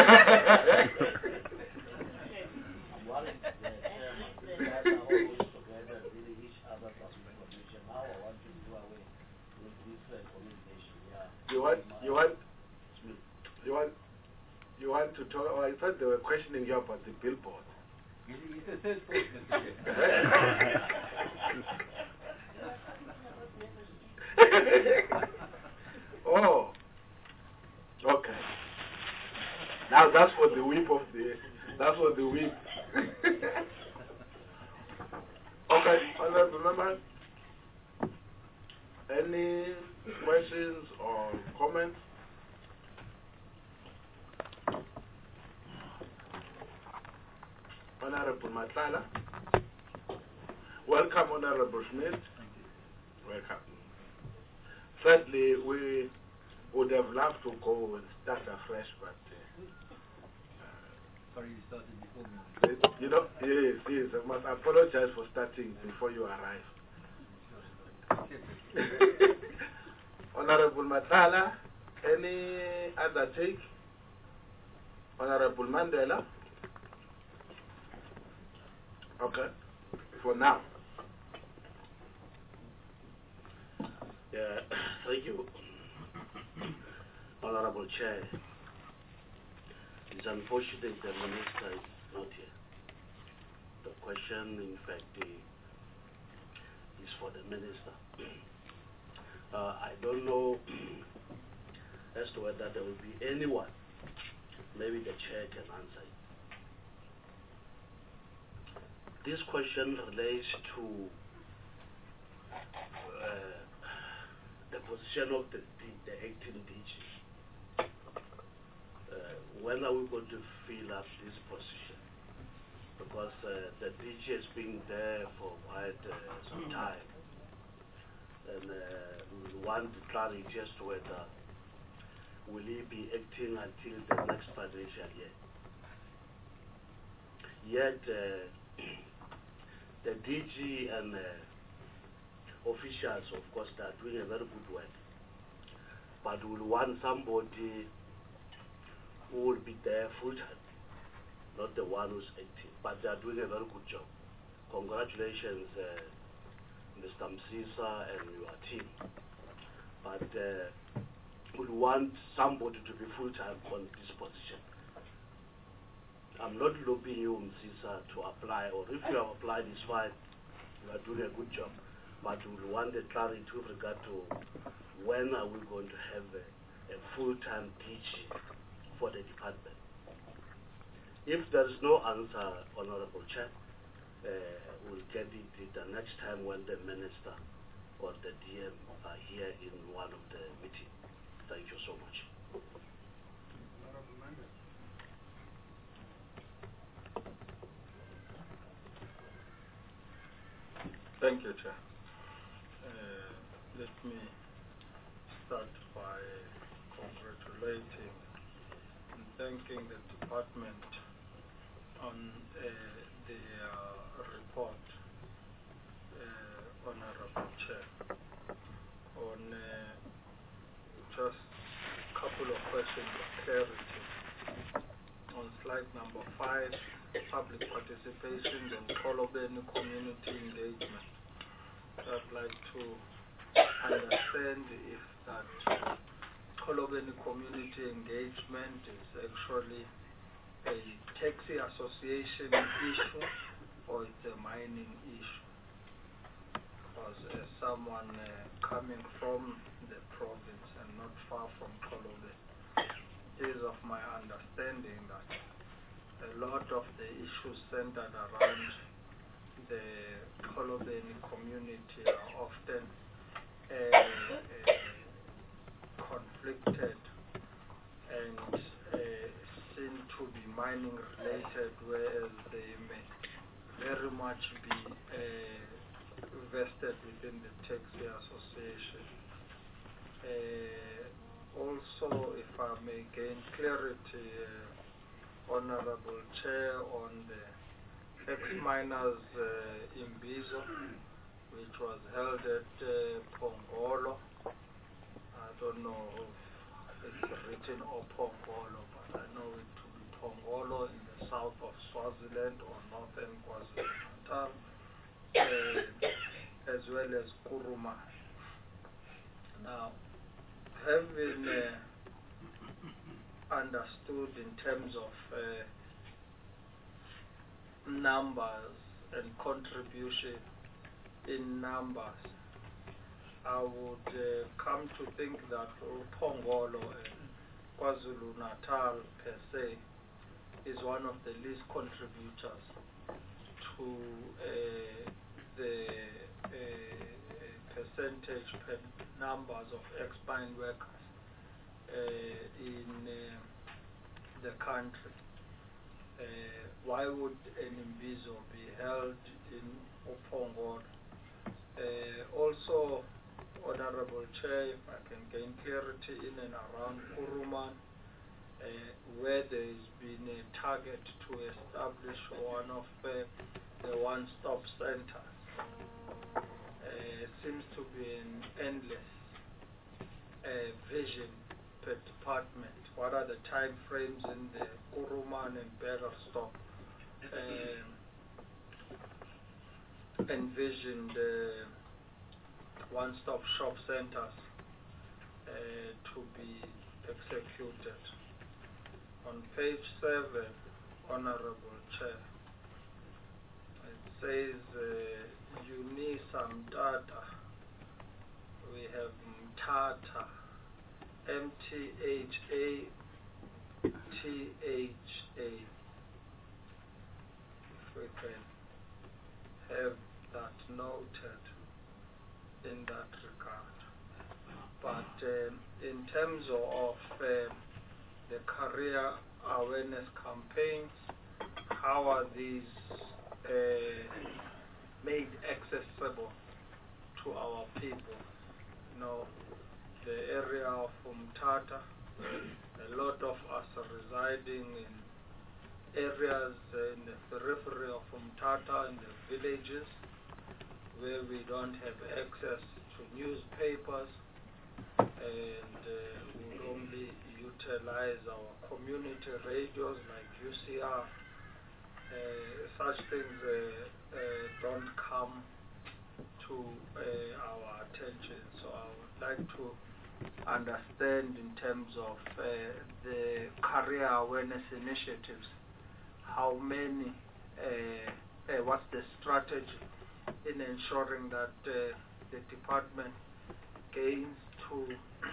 You want to talk? Oh, I thought they were questioning you about the billboard. It's a third point, Oh, okay. Now that's for the whip of the. That's for the whip. Okay, honorable members. Any questions or comments? Honorable Matlala. Welcome, Honorable Schmidt. Thank you. Welcome. Thirdly, we would have loved to go and start afresh, but Sorry you started before me. you know, yes, I must apologize for starting before you arrive. Honorable Matala, any other take? Honorable Mandela? Okay, for now. Yeah, thank you, Honorable Chair. It's unfortunate the Minister is not here. The question, in fact, is for the Minister. I don't know as to whether there will be anyone. Maybe the Chair can answer it. This question relates to the position of the acting DG. When are we going to fill up this position? Because the DG has been there for quite some time. And we want clarity as to whether will he be acting until the next financial year. Yet, the DG and officials, of course, they are doing a very good work. But we want somebody who will be there full-time, not the one who's acting. But they are doing a very good job. Congratulations, Mr. Msisa and your team. But we want somebody to be full-time on this position. I'm not lobbying you, Msisa, to apply, or if you have applied, it's fine. You are doing a good job. But we want the clarity with regard to when are we going to have a full-time DG for the department. If there is no answer, Honorable Chair, we'll get it the next time when the Minister or the DM are here in one of the meetings. Thank you so much. Thank you, Chair. Let me start by congratulating and thanking the department on the report, Honorable Chair, on just a couple of questions of clarity. On slide number 5, public participation and Kolobeni community engagement. I'd like to understand if that Kolobeni community engagement is actually a taxi association issue or it's a mining issue. Because as someone coming from the province and not far from Kolobeni, it is of my understanding that a lot of the issues centered around the Kolobeni community are often conflicted and seem to be mining related, whereas they may very much be vested within the taxi association. Also, if I may gain clarity, Honorable Chair, on the miners Imbizo, which was held at Pongolo. I don't know if it's written or Pongolo, but I know it to be Pongolo in the south of Swaziland or northern KwaZulu-Natal, as well as Kuruma. Now, having understood in terms of numbers and contribution in numbers, I would come to think that Pongolo and KwaZulu-Natal per se is one of the least contributors to the percentage per numbers of ex-mine workers in the country. Why would an Imbizo be held in Pongolo? Also, Honorable Chair, if I can gain clarity in and around Kuruman, where there has been a target to establish one of the one-stop centers. It seems to be an endless vision per department. What are the time frames in the Kuruman and Bergerstop envisioned one-stop shop centers to be executed? On page 7, Honorable Chair, it says Unisa Mtata. We have Mtata, M-T-H-A-T-H-A. If we can have that noted in that regard. But in terms of the career awareness campaigns, how are these made accessible to our people? You know, the area of Umtata, a lot of us are residing in areas in the periphery of Umtata, in the villages, where we don't have access to newspapers, and we only utilize our community radios like UCR. Such things don't come to our attention. So I would like to understand in terms of the career awareness initiatives, how many, what's the strategy in ensuring that the department gains to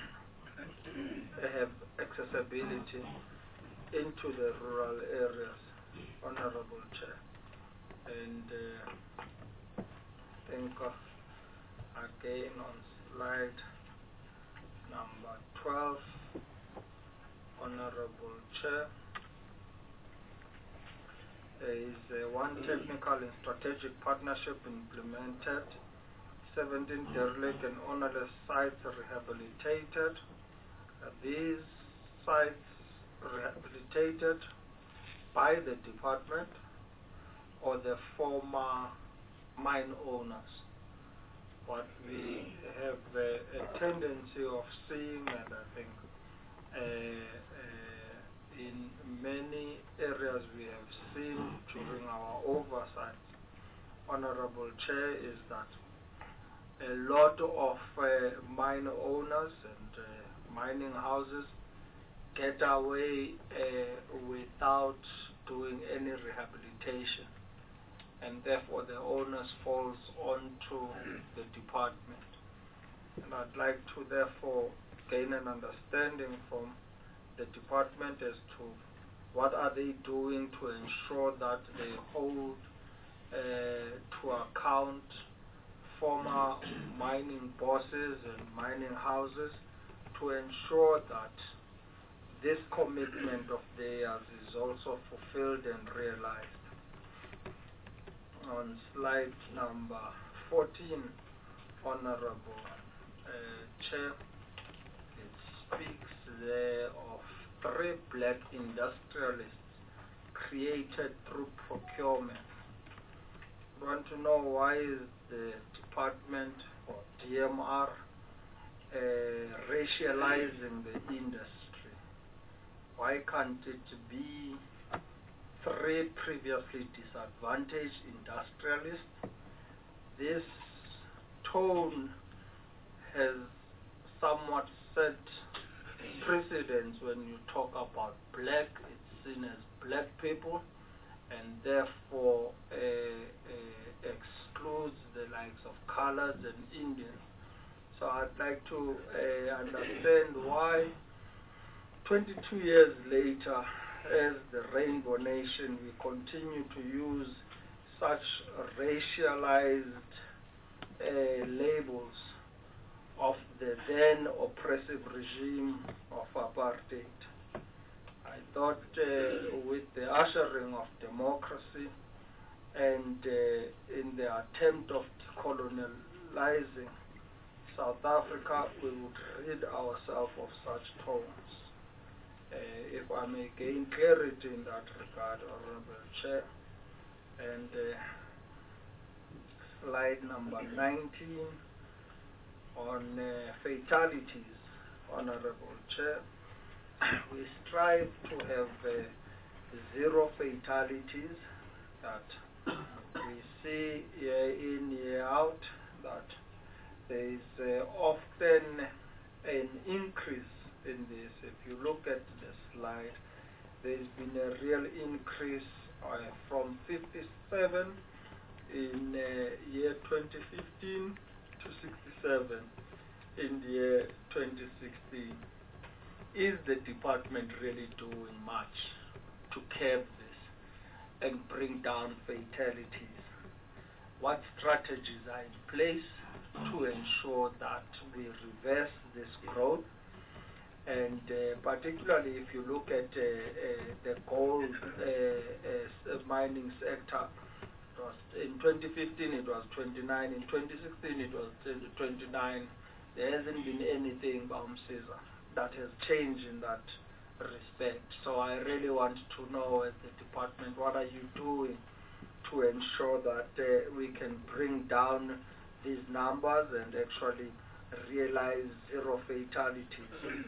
have accessibility into the rural areas, Honorable Chair. And think again on slide number 12, Honorable Chair, there is one technical and strategic partnership implemented, 17 derelict and ownerless sites rehabilitated. These sites rehabilitated by the department or the former mine owners. What we have a tendency of seeing, and I think in many areas we have seen during our oversight, Honorable Chair, is that a lot of mine owners and mining houses get away without doing any rehabilitation, and therefore the onus falls onto the department. And I'd like to therefore gain an understanding from the department as to what are they doing to ensure that they hold to account former mining bosses and mining houses, to ensure that this commitment of theirs is also fulfilled and realized. On slide number 14, Honorable Chair, it speaks there of 3 black industrialists created through procurement. want to know why is the department or DMR racializing the industry. Why can't it be 3 previously disadvantaged industrialists? This tone has somewhat set precedence. When you talk about black, it's seen as black people, and therefore excludes the likes of coloreds and Indians. So I'd like to understand why 22 years later, as the Rainbow Nation, we continue to use such racialized labels of the then oppressive regime of apartheid. I thought with the ushering of democracy and in the attempt of colonializing South Africa, we would rid ourselves of such tones. If I may gain clarity in that regard, Honorable Chair, and slide number 19 on fatalities, Honorable Chair, we strive to have 0 fatalities, that we see year in, year out, that there is often an increase in this. If you look at the slide, there's been a real increase from 57 in year 2015 to 67 in the year 2016. Is the department really doing much to curb this and bring down fatalities? What strategies are in place to ensure that we reverse this growth? And particularly if you look at the gold mining sector, in 2015 it was 29, in 2016 it was 29. There hasn't been anything, Caesar, that has changed in that respect. So I really want to know, as the department, what are you doing to ensure that we can bring down these numbers and actually realize 0 fatalities?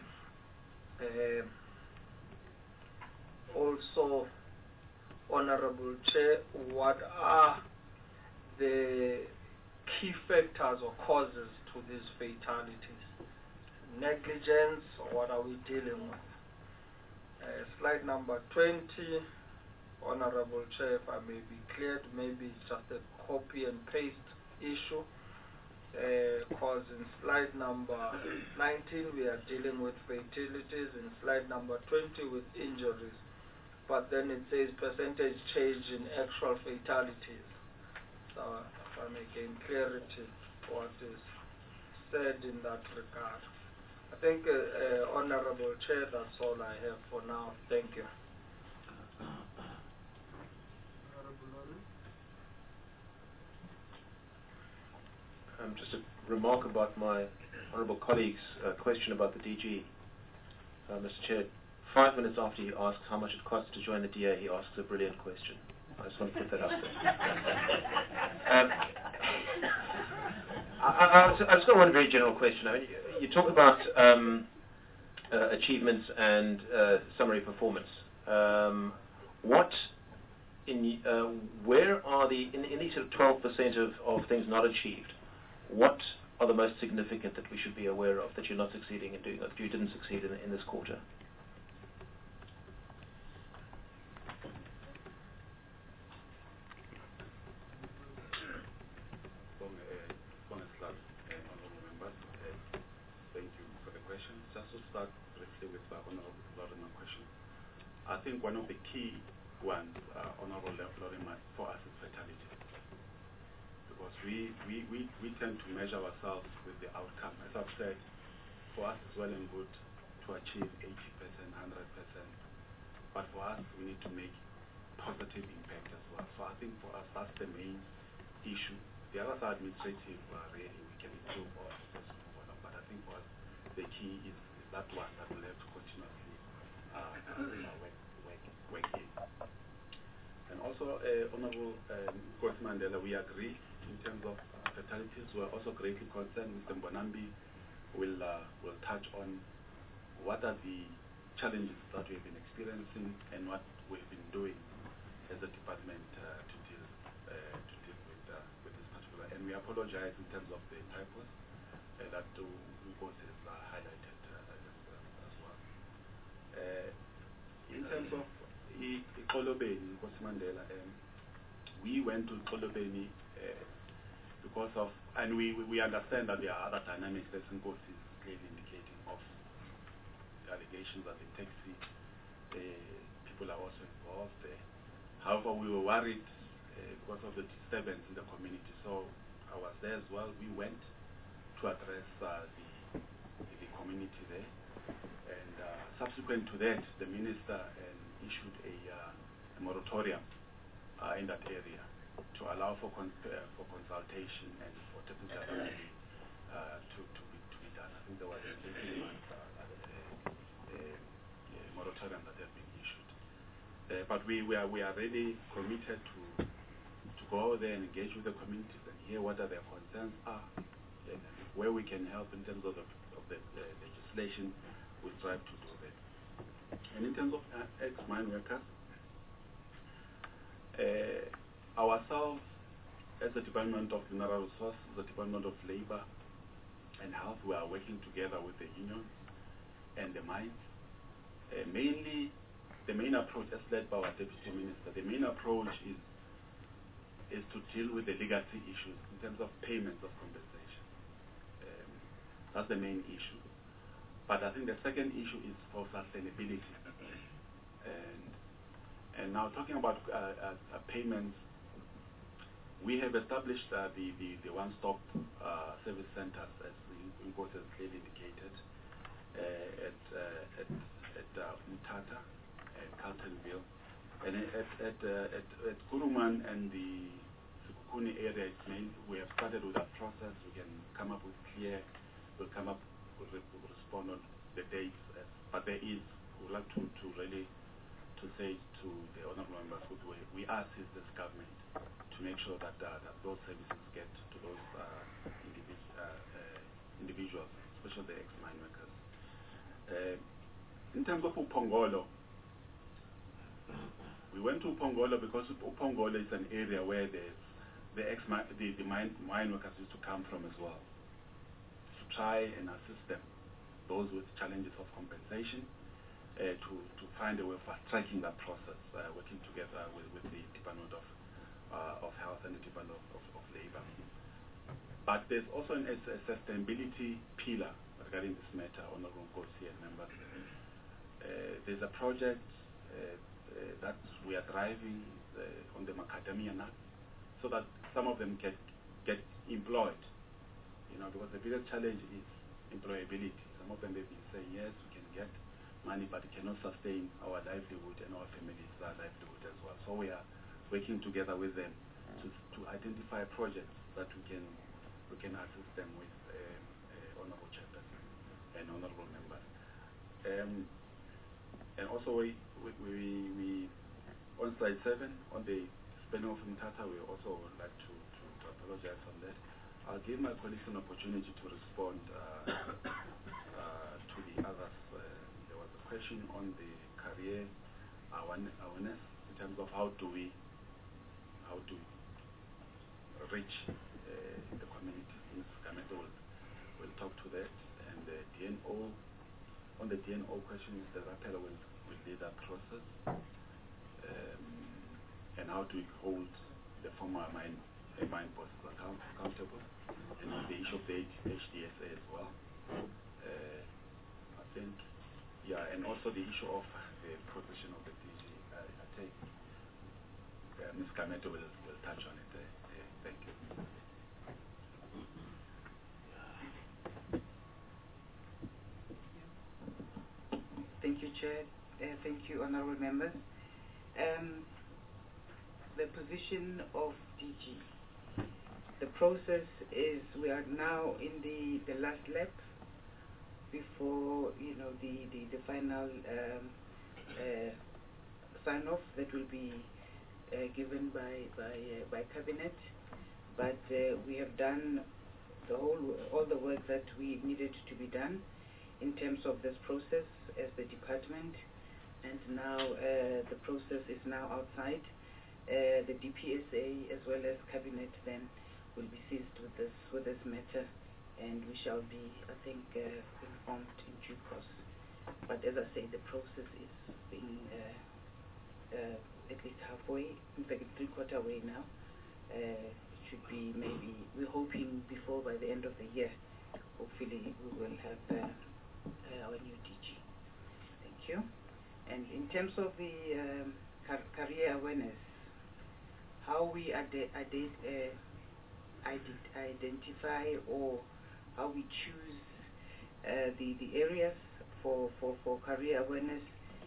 Also, Honorable Chair, what are the key factors or causes to these fatalities? Negligence, or what are we dealing with? Slide number 20, Honorable Chair, if I may be cleared, maybe it's just a copy and paste issue. Because in slide number 19 we are dealing with fatalities, in slide number 20 with injuries, but then it says percentage change in actual fatalities. So if I may gain clarity what is said in that regard. I think, Honorable Chair, that's all I have for now. Thank you. Just a remark about my honourable colleague's question about the DG. Mr. Chair, 5 minutes after he asks how much it costs to join the DA, he asks a brilliant question. I just want to put that up there. I just got one very general question. I mean, you talk about achievements and summary performance. Where are in these sort of 12% of things not achieved, what are the most significant that we should be aware of that you're not succeeding in doing, that you didn't succeed in this quarter? Thank you for the question. Just to start briefly with the Honourable Lorimer question. I think one of the key ones, Honourable Lorimer, for us is fatality. Because we tend to measure ourselves with the outcome. As I've said, for us it's well and good to achieve 80%, 100%. But for us, we need to make positive impact as well. So I think for us, that's the main issue. The others are administrative, really, we can improve our process and whatnot. But I think for us, the key is that one that we'll have to continuously work in. And also, Honorable Nkosi Mandela, we agree in terms of fatalities. We're also greatly concerned. Mr. Mbonambi will touch on what are the challenges that we have been experiencing and what we've been doing as a department to deal with this particular. And we apologize in terms of the typos that Nkosi has highlighted as well. In terms of Xolobeni, Nkosi Mandela, we went to Xolobeni because of, and we understand that there are other dynamics that Nkosi is clearly indicating of the allegations that the taxi people are also involved there. However, we were worried because of the disturbance in the community, so I was there as well. We went to address the community there, and subsequent to that, the minister issued a moratorium in that area to allow for consultation and for technical ability to be done. I think there was an 18-month moratorium that had been issued. But we are really committed to go there and engage with the communities and hear what their concerns are, and where we can help in terms of the legislation. We strive to do that. And in terms of ex-mine workers, ourselves as the Department of Mineral Resources, the Department of Labor and Health, we are working together with the unions and the mines. Mainly, the main approach, as led by our Deputy Minister, the main approach is to deal with the legacy issues in terms of payments of compensation. That's the main issue. But I think the second issue is for sustainability. And now talking about payments, we have established the one-stop service centers, as Nkosi has clearly indicated, at Mutata, at Carltonville, and at Kuruman and the Sekhukhune area. We have started with that process. We can come up with we'll respond on the dates, but there is, we would like to really to say to the honorable members, we assist this government to make sure that those services get to those individuals, especially the ex-mine workers. In terms of Upongolo, we went to Upongolo because Upongolo is an area where the mine workers used to come from as well, to try and assist them, those with challenges of compensation, to find a way of tracking that process, working together with the Department of Health and the Department of Labor. But there's also a sustainability pillar regarding this matter, Honorable Nkosi and members. There's a project that we are driving on the macadamia nuts, so that some of them get employed. Because the biggest challenge is employability. Some of them have been saying, yes, we can get money, but it cannot sustain our livelihood and our families' livelihood as well. So we are working together with them to identify projects that we can assist them with, honorable chairperson and honorable members. And also we on slide 7 on the spelling of Mthatha, we also would like to apologize on that. I'll give my colleagues an opportunity to respond to the others. There was a question on the career awareness in terms of how do we reach the community. Ms. Kameto will talk to that, and the DNO, on the DNO question, Mr. Rapela will lead that process, and how do we hold the former mine bosses accountable, and on the issue of the HDSA as well. I think, yeah, and also the issue of the position of the DG. I think Ms. Kameto will touch on it. Thank you. Thank you, Chair. Thank you, honorable members. The position of DG. The process is, we are now in the last lap before the final sign-off that will be given by cabinet, but we have done all the work that we needed to be done in terms of this process as the department, and now the process is now outside. The DPSA as well as cabinet then will be seized with this matter, and we shall be, I think, informed in due course. But as I say, the process is being at least halfway, in fact, 3/4 way now. It should be maybe, we're hoping before by the end of the year, hopefully we will have our new DG. Thank you. And in terms of the career awareness, how we identify or how we choose the areas for career awareness.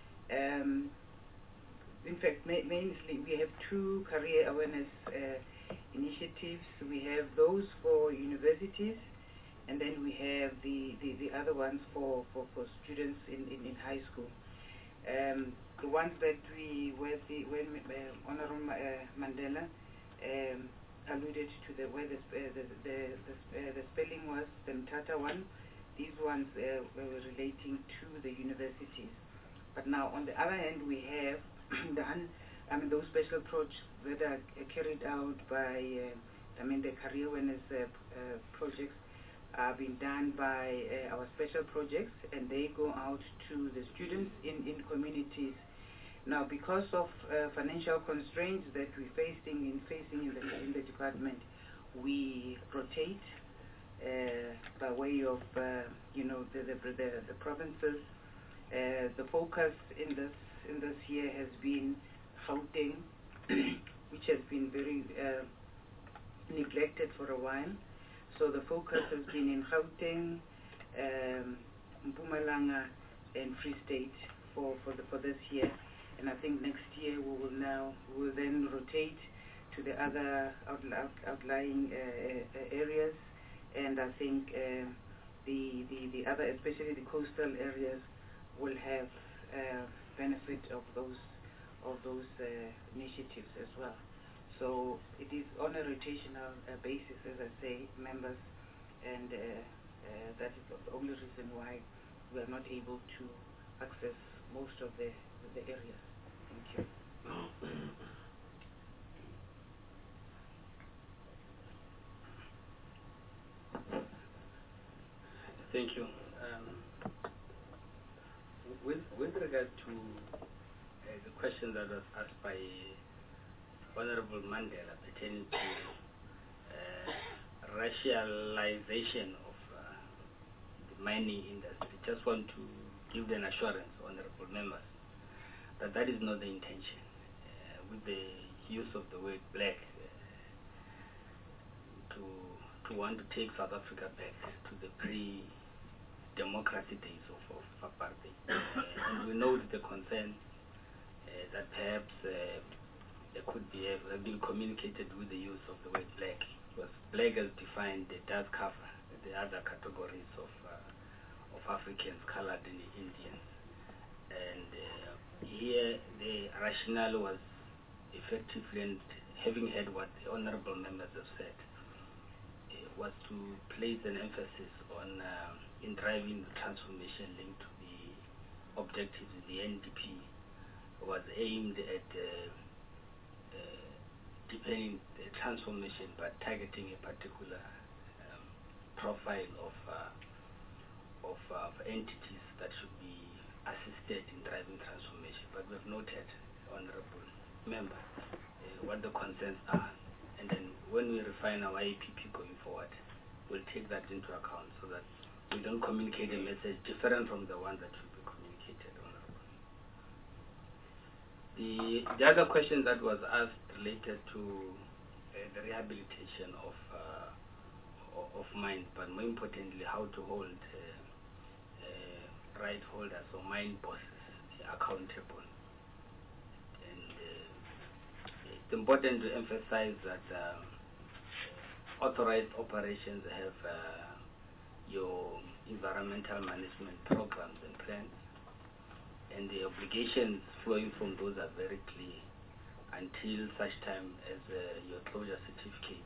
In fact, mainly we have 2 career awareness initiatives. We have those for universities, and then we have the other ones for students in high school. The ones that when Honorable Mandela alluded to where the spelling was, the Mthatha one, these ones were relating to the universities. But now on the other hand, we have those special projects that are carried out by, the career awareness projects are being done by our special projects, and they go out to the students in communities. Now, because of financial constraints that we're facing in the department, we rotate by way of the provinces. The focus in this year has been Gauteng, which has been very neglected for a while. So the focus has been in Gauteng, Mpumalanga, and Free State for this year. And I think next year we will then rotate to the other outlying areas. And I think the other, especially the coastal areas, will have benefit of those initiatives as well. So it is on a rotational basis, as I say, members, and that is the only reason why we are not able to access most of the areas. Thank you. Thank you. With regard to the question that was asked by Honorable Mandela pertaining to racialization of the mining industry, just want to give an assurance, honorable members, that is not the intention. With the use of the word black, to want to take South Africa back to the pre-democracy days of apartheid. And we know the concern that perhaps there could be have been communicated with the use of the word black, because black as defined does cover the other categories of Africans, colored and Indians. And here the rationale was effectively, and having heard what the honorable members have said, was to place an emphasis on in driving the transformation linked to the objectives of the NDP was aimed at deepening the transformation by targeting a particular profile of entities that should be assisted in driving transformation. But we have noted, honorable member, what the concerns are, and then when we refine our APP going forward, we'll take that into account so that we don't communicate a message different from the one that should be communicated, honorable. The other question that was asked related to the rehabilitation of mines, but more importantly, how to hold right holders or mine bosses accountable. And it's important to emphasize that authorized operations have your environmental management programs and plans, and the obligations flowing from those are very clear, until such time as your closure certificate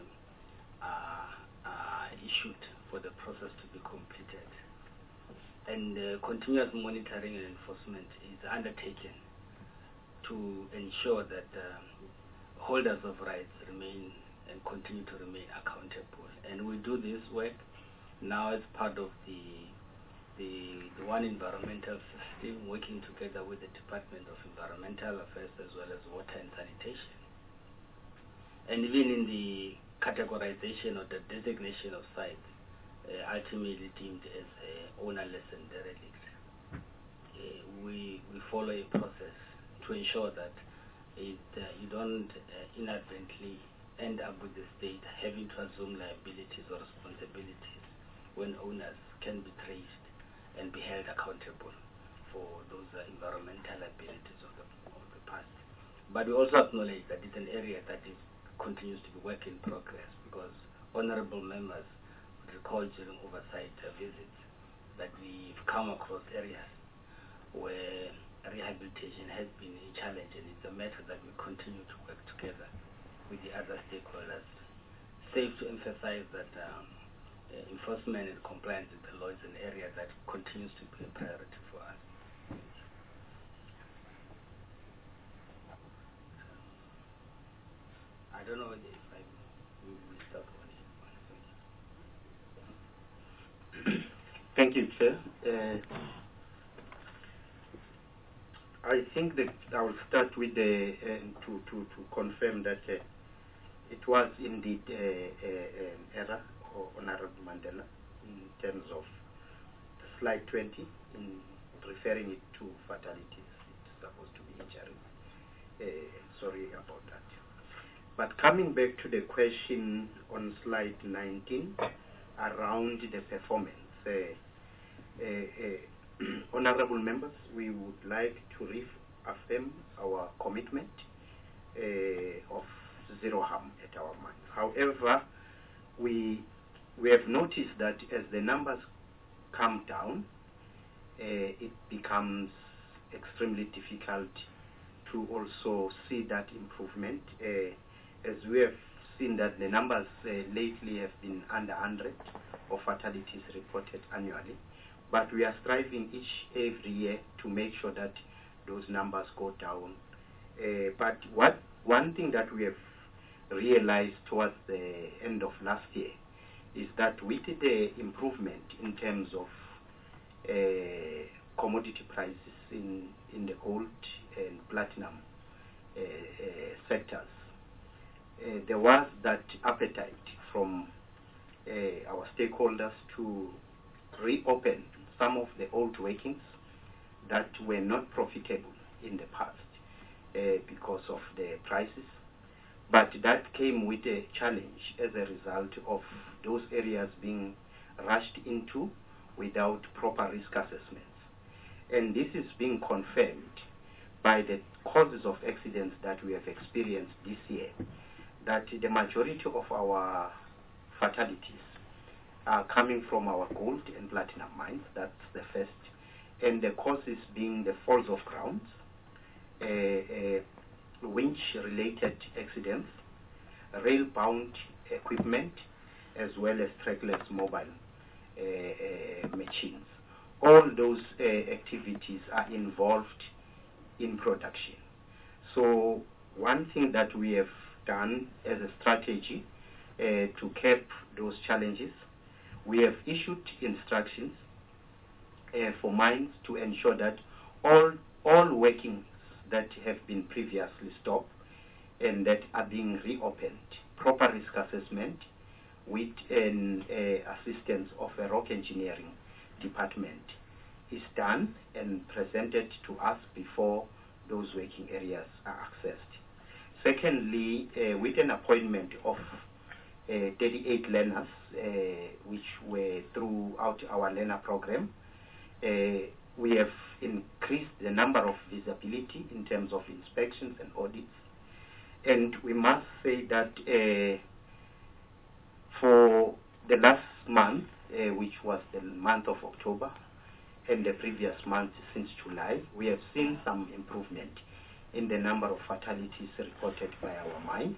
are issued for the process to be completed. And continuous monitoring and enforcement is undertaken to ensure that holders of rights remain and continue to remain accountable. And we do this work now as part of the One Environmental System, working together with the Department of Environmental Affairs as well as Water and Sanitation. And even in the categorization or the designation of sites, ultimately deemed as ownerless and derelict, we follow a process to ensure that you don't inadvertently end up with the state having to assume liabilities or responsibilities when owners can be traced and be held accountable for those environmental liabilities of the past. But we also acknowledge that it's an area that continues to be work in progress, because honorable members recall during oversight visits that we've come across areas where rehabilitation has been a challenge, and it's a matter that we continue to work together with the other stakeholders. Safe to emphasize that enforcement and compliance with the law is an area that continues to be a priority for us. I don't know if we will start on it. Thank you, Chair. I think that I will start with the to confirm that it was indeed error, Honorable Mandela, in terms of slide 20, in referring it to fatalities. It's supposed to be injuries. Sorry about that. But coming back to the question on slide 19 around the performance, honorable members, we would like to reaffirm our commitment of zero harm at our mines. However, we have noticed that as the numbers come down, it becomes extremely difficult to also see that improvement, as we have seen that the numbers lately have been under 100 of fatalities reported annually. But we are striving every year to make sure that those numbers go down. But one thing that we have realized towards the end of last year is that with the improvement in terms of commodity prices in the gold and platinum sectors, there was that appetite from our stakeholders to reopen some of the old workings that were not profitable in the past because of the prices. But that came with a challenge as a result of those areas being rushed into without proper risk assessments. And this is being confirmed by the causes of accidents that we have experienced this year, that the majority of our fatalities are coming from our gold and platinum mines. That's the first. And the causes being the falls of grounds, winch-related accidents, rail-bound equipment, as well as trackless mobile machines. All those activities are involved in production. So one thing that we have done as a strategy to curb those challenges, we have issued instructions for mines to ensure that all workings that have been previously stopped and that are being reopened, proper risk assessment with an assistance of a rock engineering department is done and presented to us before those working areas are accessed. Secondly, with an appointment of 38 learners, which were throughout our learner program, we have increased the number of visibility in terms of inspections and audits. And we must say that for the last month, which was the month of October, and the previous month since July, we have seen some improvement in the number of fatalities reported by our mines,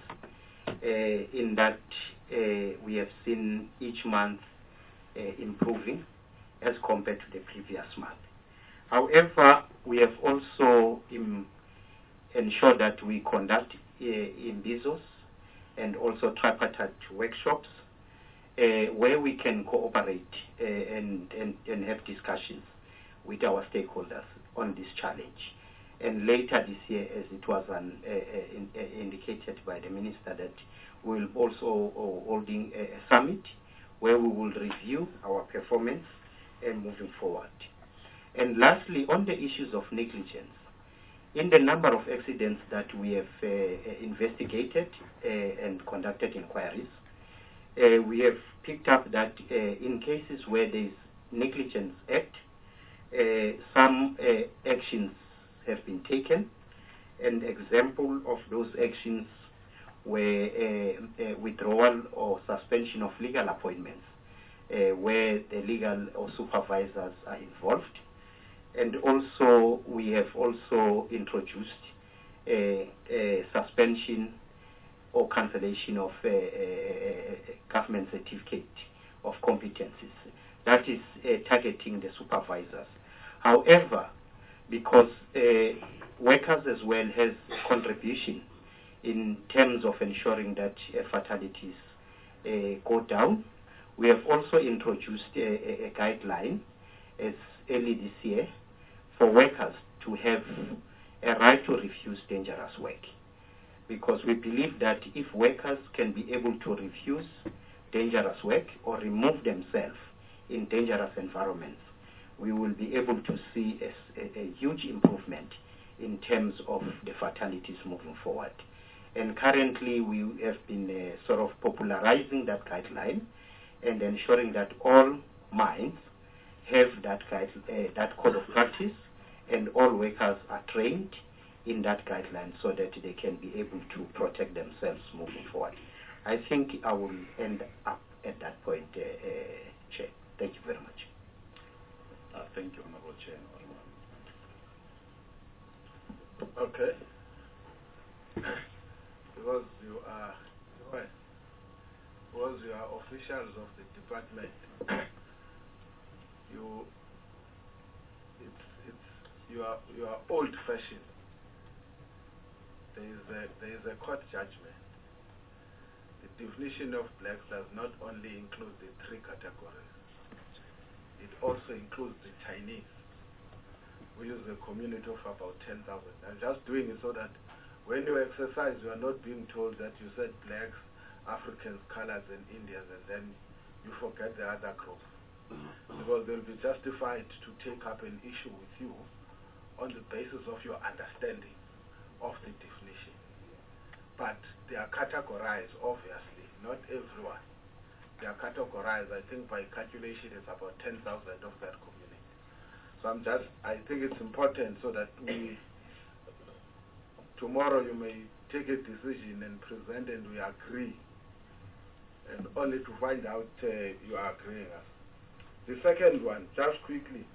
in that we have seen each month improving as compared to the previous month. However, we have also ensured that we conduct imbizos and also tripartite workshops where we can cooperate and have discussions with our stakeholders on this challenge. And later this year, as it was indicated by the Minister, that we'll also holding a summit where we will review our performance and moving forward. And lastly, on the issues of negligence, in the number of accidents that we have investigated and conducted inquiries, we have picked up that in cases where there is negligence act, some actions have been taken. An example of those actions were withdrawal or suspension of legal appointments where the legal or supervisors are involved. And also, we have also introduced a suspension or cancellation of government certificate of competencies. That is targeting the supervisors. However, because workers as well has contribution in terms of ensuring that fatalities go down, we have also introduced a guideline as early this year for workers to have a right to refuse dangerous work. Because we believe that if workers can be able to refuse dangerous work or remove themselves in dangerous environments, we will be able to see a huge improvement in terms of the fatalities moving forward. And currently we have been sort of popularizing that guideline and ensuring that all mines have that code of practice, and all workers are trained in that guideline so that they can be able to protect themselves moving forward. I think I will end up at that point, Chair. Thank you very much. Thank you, Honorable Chair. Okay. Because you are officials of the department, you are old-fashioned. There is a court judgment. The definition of blacks does not only include the 3 categories. It also includes the Chinese, which is a community of about 10,000. I'm just doing it so that when you exercise, you are not being told that you said blacks, Africans, colors, and Indians, and then you forget the other groups. Because they'll be justified to take up an issue with you on the basis of your understanding of the definition. But they are categorized, obviously, not everyone. They are categorized, I think by calculation it's about 10,000 of that community. So I think it's important so that tomorrow you may take a decision and present and we agree, and only to find out you are agreeing us. The second one, just quickly.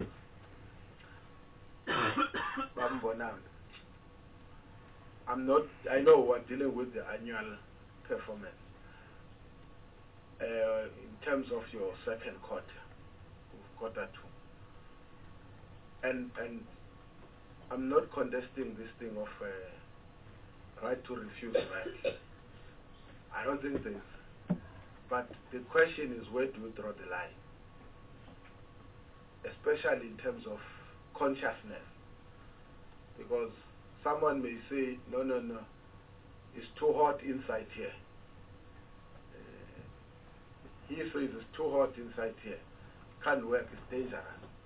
I know we're dealing with the annual performance in terms of your second quarter 2. And I'm not contesting this thing of right to refuse work. I don't think there is. But the question is, where do we draw the line? Especially in terms of consciousness. Because someone may say, no, it's too hot inside here. He says it's too hot inside here. Can't work, it's dangerous.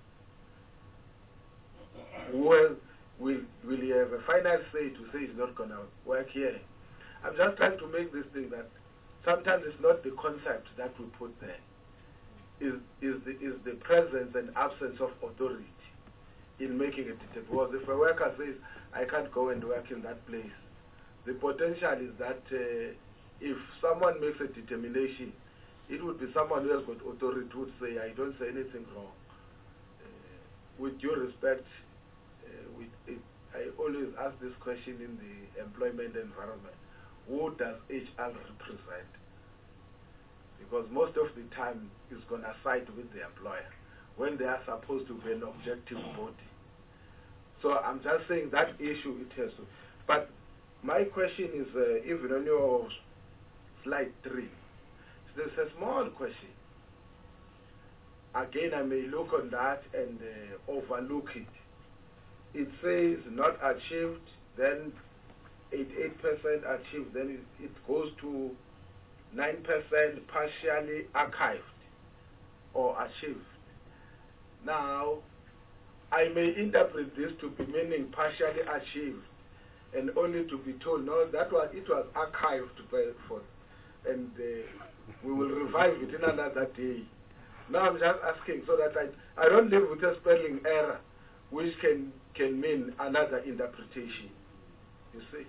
Well, will he have a final say to say he's not going to work here? I'm just trying to make this thing that sometimes it's not the concept that we put there. Is the presence and absence of authority in making a decision. Because if a worker says, I can't go and work in that place, the potential is that if someone makes a determination, it would be someone who has got authority who would say, I don't say anything wrong. With due respect, I always ask this question in the employment environment. Who does HR represent? Because most of the time it's going to side with the employer when they are supposed to be an objective body. So I'm just saying that issue it has to. But my question is, even on your slide 3, there's a small question. Again, I may look on that and overlook it. It says not achieved, then 88% achieved, then it goes to 9% partially archived or achieved. Now, I may interpret this to be meaning partially achieved and only to be told, no, it was archived and we will revive it in another day. Now I'm just asking so that I don't live with a spelling error which can mean another interpretation. You see?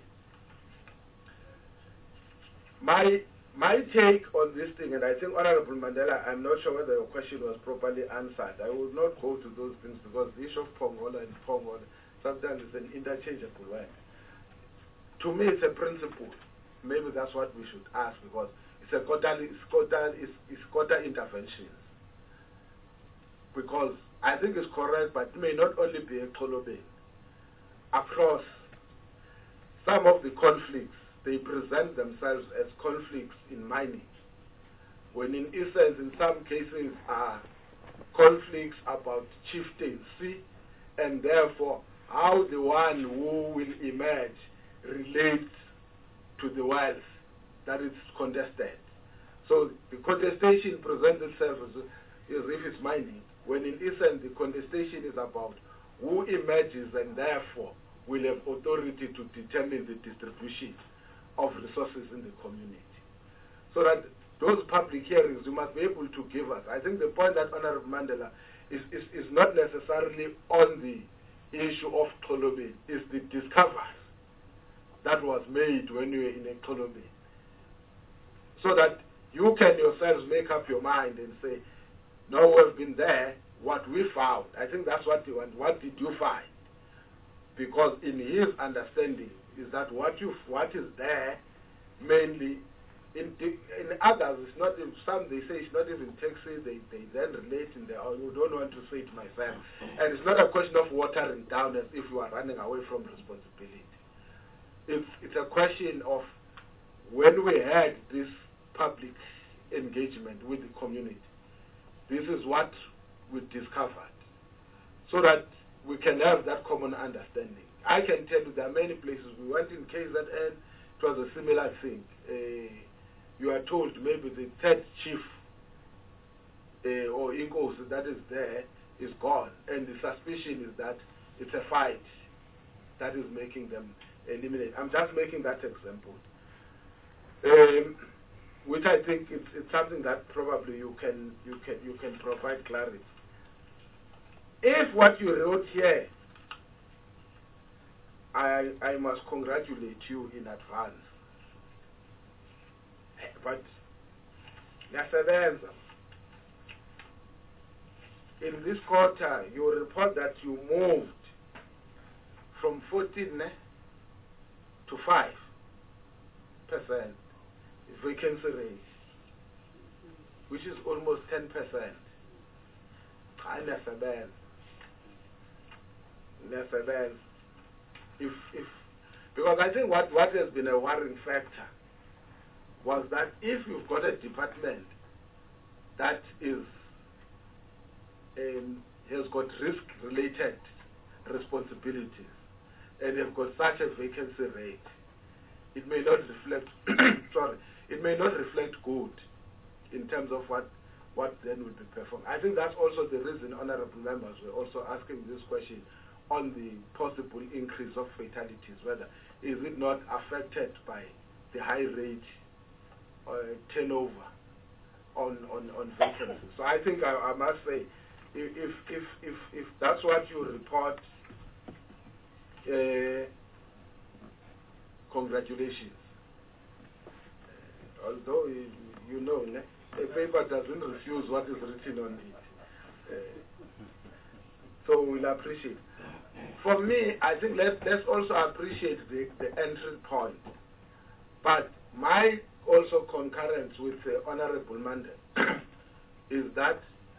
My take on this thing, and I think Honorable Mandela, I'm not sure whether your question was properly answered. I will not go to those things because the issue of Pongola and Pongola sometimes is an interchangeable word. To me, it's a principle. Maybe that's what we should ask because it's quota interventions. Because I think it's correct, but it may not only be a Xolobeni. Across some of the conflicts, they present themselves as conflicts in mining, when in essence, in some cases, are conflicts about chieftaincy, and therefore how the one who will emerge relates to the wealth that is contested. So the contestation presents itself as if it's mining, when in essence the contestation is about who emerges and therefore will have authority to determine the distribution of resources in the community. So that those public hearings you must be able to give us. I think the point that Honorable Mandela is not necessarily on the issue of Xolobeni, it's the discovery that was made when you were in a Xolobeni. So that you can yourselves make up your mind and say, no, we've been there, what we found. I think that's what you want. What did you find? Because in his understanding is that what is there mainly in others, it's not in some they say it's not even taxi, they then relate in the you don't want to say it myself. And it's not a question of watering down as if you are running away from responsibility. It's a question of when we had this public engagement with the community, this is what we discovered. So that we can have that common understanding. I can tell you there are many places. We went in KZN, it was a similar thing. You are told maybe the third chief or Ingos that is there is gone, and the suspicion is that it's a fight that is making them eliminate. I'm just making that example, which I think it's something that probably you can provide clarity. If what you wrote here, I must congratulate you in advance. But in this quarter, you report that you moved from 14 to 5% vacancy rate, which is almost 10%. Because I think what has been a worrying factor was that if you've got a department that has got risk-related responsibilities and have got such a vacancy rate, it may not reflect it may not reflect good in terms of what then will be performed. I think that's also the reason honorable members were also asking this question on the possible increase of fatalities, whether is it not affected by the high rate turnover on vacancies. So I think I must say, if that's what you report, congratulations. Although you know, a paper doesn't refuse what is written on it. So we'll appreciate. for me, I think let's also appreciate the entry point. But my also concurrence with Honorable Mande is that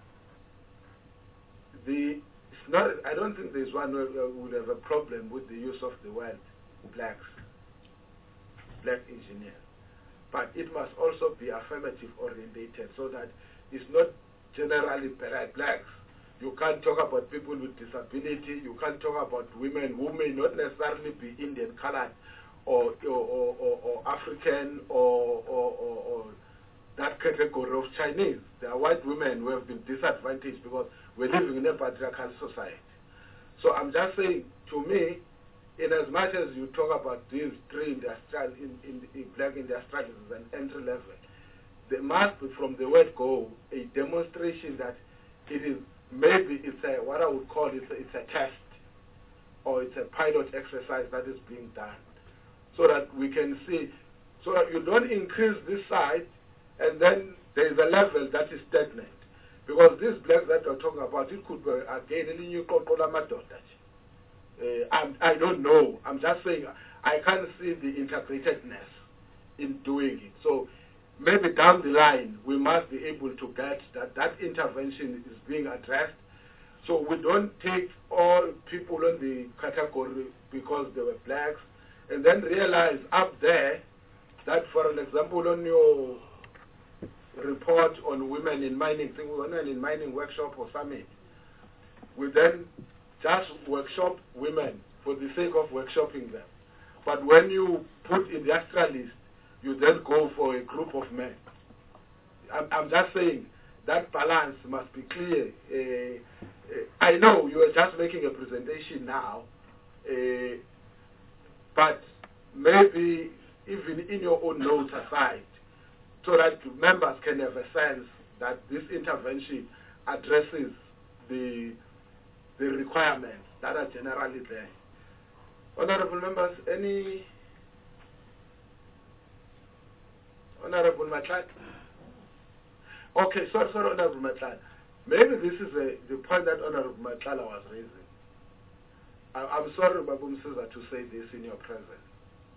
it's not. I don't think there's one who would have a problem with the use of the word black engineer. But it must also be affirmative orientated so that it's not generally blacks. You can't talk about people with disability. You can't talk about women who may not necessarily be Indian colored or African or that category of Chinese. There are white women who have been disadvantaged because we're living in a patriarchal society. So I'm just saying, to me, in as much as you talk about these three industrial in black industrialists as an entry level, there must be, from the word go, a demonstration that it is, maybe it's a, what I would call it's a test, or it's a pilot exercise that is being done, so that we can see, so that you don't increase this side, and then there is a level that is stagnant. Because this black that you're talking about, it could be, again, any new I don't know. I'm just saying, I can't see the integratedness in doing it. So maybe down the line, we must be able to get that intervention is being addressed. So we don't take all people in the category because they were blacks, and then realize up there that, for an example, on your report on women in mining, women in mining workshop or summit, we then just workshop women for the sake of workshopping them. But when you put industrialists, you then go for a group of men. I'm just saying that balance must be clear. I know you are just making a presentation now, but maybe even in your own notes aside, so that members can have a sense that this intervention addresses the requirements that are generally there. Honorable members, any? Honorable Matlan? Okay, sorry, Honorable Matlan. Maybe this is the point that Honorable Matlan was raising. I'm sorry, Babu Msuza, to say this in your presence.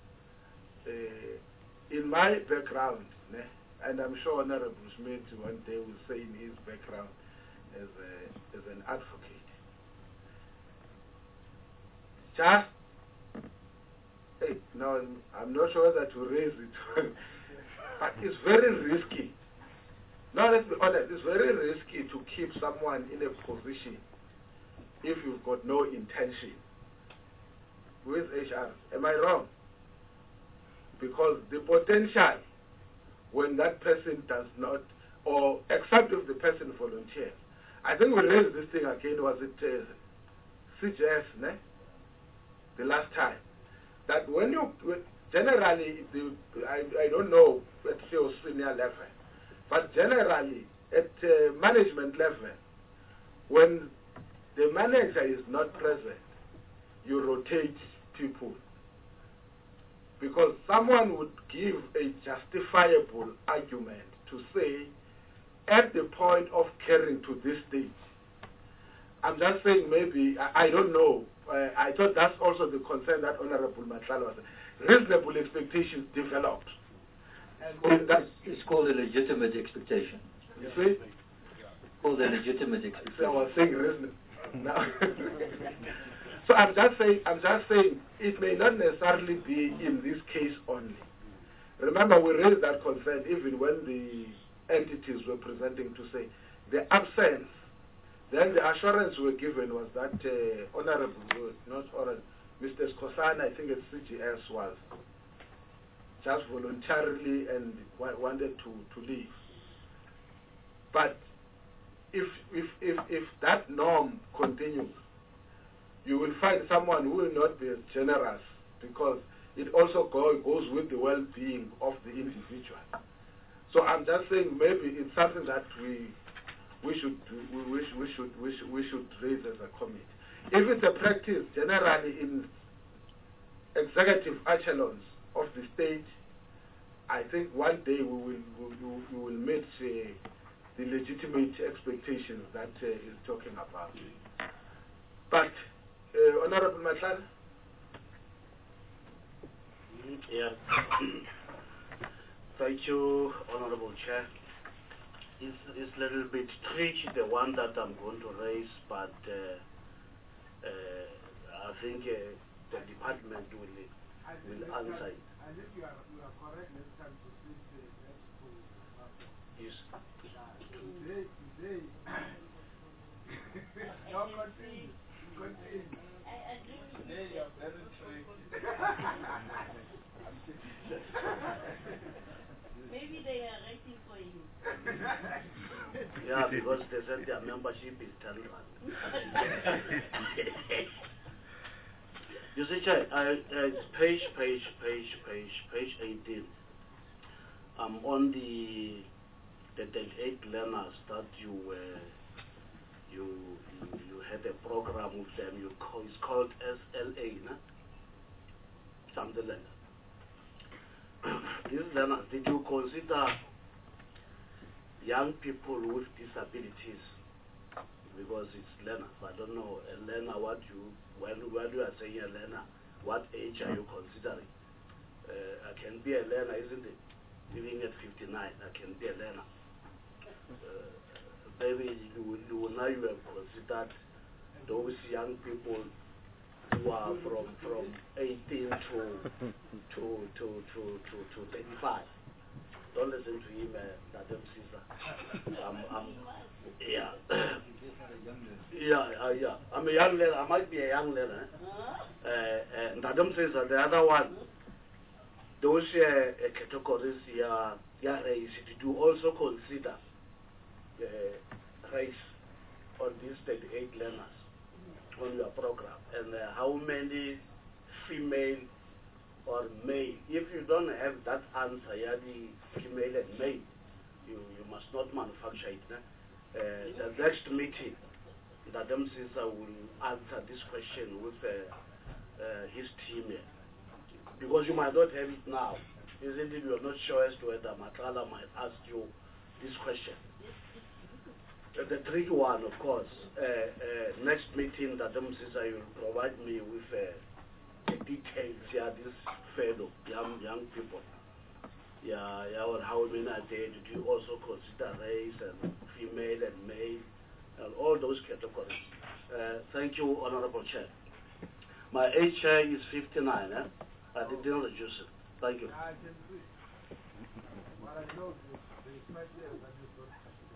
In my background, and I'm sure Honorable Schmidt one day will say in his background as an advocate, just, now I'm not sure whether to raise it, but it's very risky. Now let's be honest, it's very risky to keep someone in a position if you've got no intention. With HR, am I wrong? Because the potential, when that person does not, or except if the person volunteers. I think we raised this thing again, was it CJS, the last time, that when you, generally, I don't know at your senior level, but generally at management level, when the manager is not present, you rotate people. Because someone would give a justifiable argument to say, at the point of carrying to this stage, I'm just saying maybe, I don't know, I thought that's also the concern that Honorable Matlala was saying. Reasonable expectations developed. It's called a legitimate expectation. You see? It's called a legitimate expectation. I was saying reasonable. Now, so I'm just saying it may not necessarily be in this case only. Remember, we raised that concern even when the entities were presenting to say the absence. Then the assurance we were given was that Honorable, not Honorable, Mr. Skosana, I think it's CGS, was just voluntarily and wanted to leave. But if that norm continues, you will find someone who will not be as generous, because it also goes with the well-being of the individual. So I'm just saying maybe it's something that we should raise as a committee. If it's a practice generally in executive echelons of the state, I think one day we will meet the legitimate expectations that is talking about. But Honorable Matlala. Yeah. Thank you, Honorable Chair. It's a little bit tricky, the one that I'm going to raise, but I think the department will answer it. I think you are correct next time to switch the next to Yes. Today, no, continue. I agree with Today you are very tricky. Maybe they are waiting for you. Yeah, because they said their membership is 10 rand. You see, Chair, it's page 18. On the 8 learners that you had a program with them. It's called SLA, no? Something like that. These learners, did you consider young people with disabilities? Because it's learners. I don't know, a learner, when you are saying a learner, what age are you considering? I can be a learner, isn't it? Living at 59, I can be a learner. Maybe now you have considered those young people who are from 18 to 35. Don't listen to him, Nadem Caesar. Yeah. Yeah. I'm a young learner. I might be a young learner. Nadem Caesar, the other one, those categories, race. Did you also consider race on these 38 learners on your program? And how many female or male? If you don't have that answer, the female and male, you must not manufacture it. The next meeting, Nadem Caesar will answer this question with his team here. Because you might not have it now. Isn't it? You are not sure as to whether Matlala might ask you this question. The tricky one, of course, next meeting that Nadem Caesar will provide me with the details, this fellow, young people. Or how many are there? Did you also consider race and female and male and all those categories? Thank you, Honorable Chair. My age chair is 59, I didn't reduce it. Thank you. I can see. But I know there is my chair that is not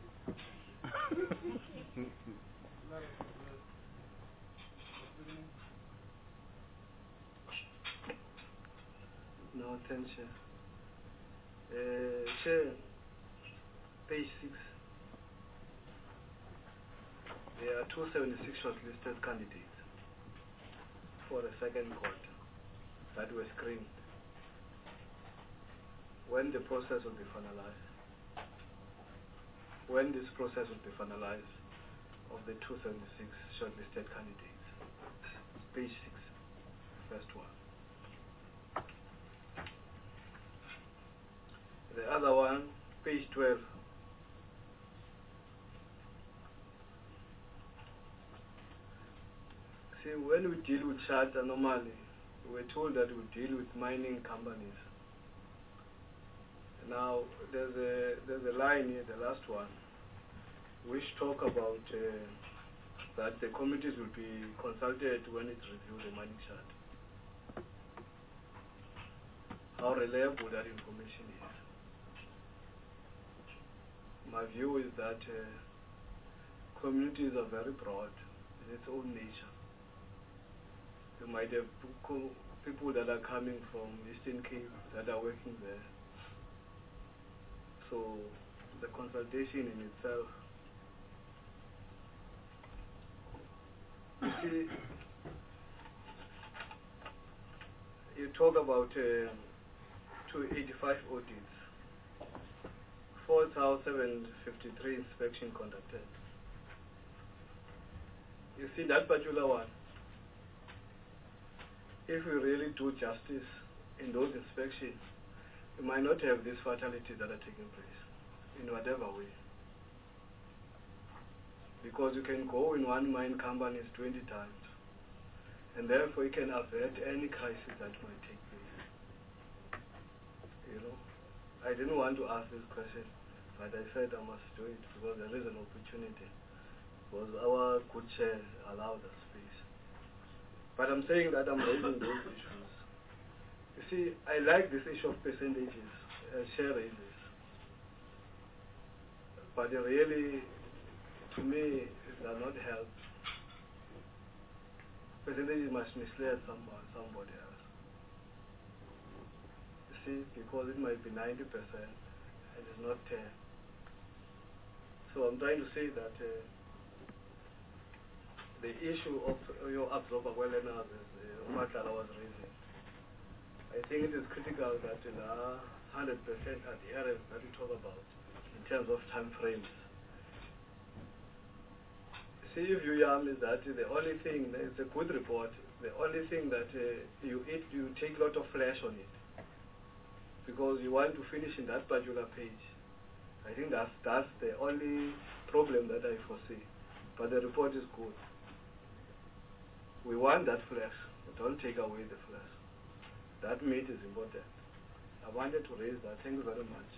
No, thanks, Chair. Chair, page 6. There are 276 shortlisted candidates for the second quarter that were screened. When the process will be finalized? When this process will be finalized of the 276 shortlisted candidates? Page 6, first one. The other one, page 12. See, when we deal with charter normally, we're told that we deal with mining companies. Now, there's a line here, the last one, which talk about that the committees will be consulted when it reviews the mining chart. How reliable that information is. My view is that communities are very broad in its own nature. You might have people that are coming from Eastern Cape that are working there. So the consultation in itself, you see, you talk about 285 audits, 4,753 inspection conducted. You see that particular one, if we really do justice in those inspections, we might not have these fatalities that are taking place in whatever way. Because you can go in one mine company 20 times and therefore you can avert any crisis that might take place. You know, I didn't want to ask this question, but I said I must do it because there is an opportunity, because our good chair allowed us space. But I'm saying that I'm raising those issues. You see, I like this issue of percentages, share raises. But really, to me, it does not help. Percentages must mislead somebody else. You see, because it might be 90% and it's not 10. So I'm trying to say that the issue of your absorber well analysis, Makala was raising, I think it is critical that 100% adherence that we talk about in terms of time frames. See, view is that the only thing, it's a good report, the only thing that you take a lot of flash on it because you want to finish in that particular page. I think that's the only problem that I foresee. But the report is good. We want that flash. Don't take away the flash. That meat is important. I wanted to raise that. Thank you very much.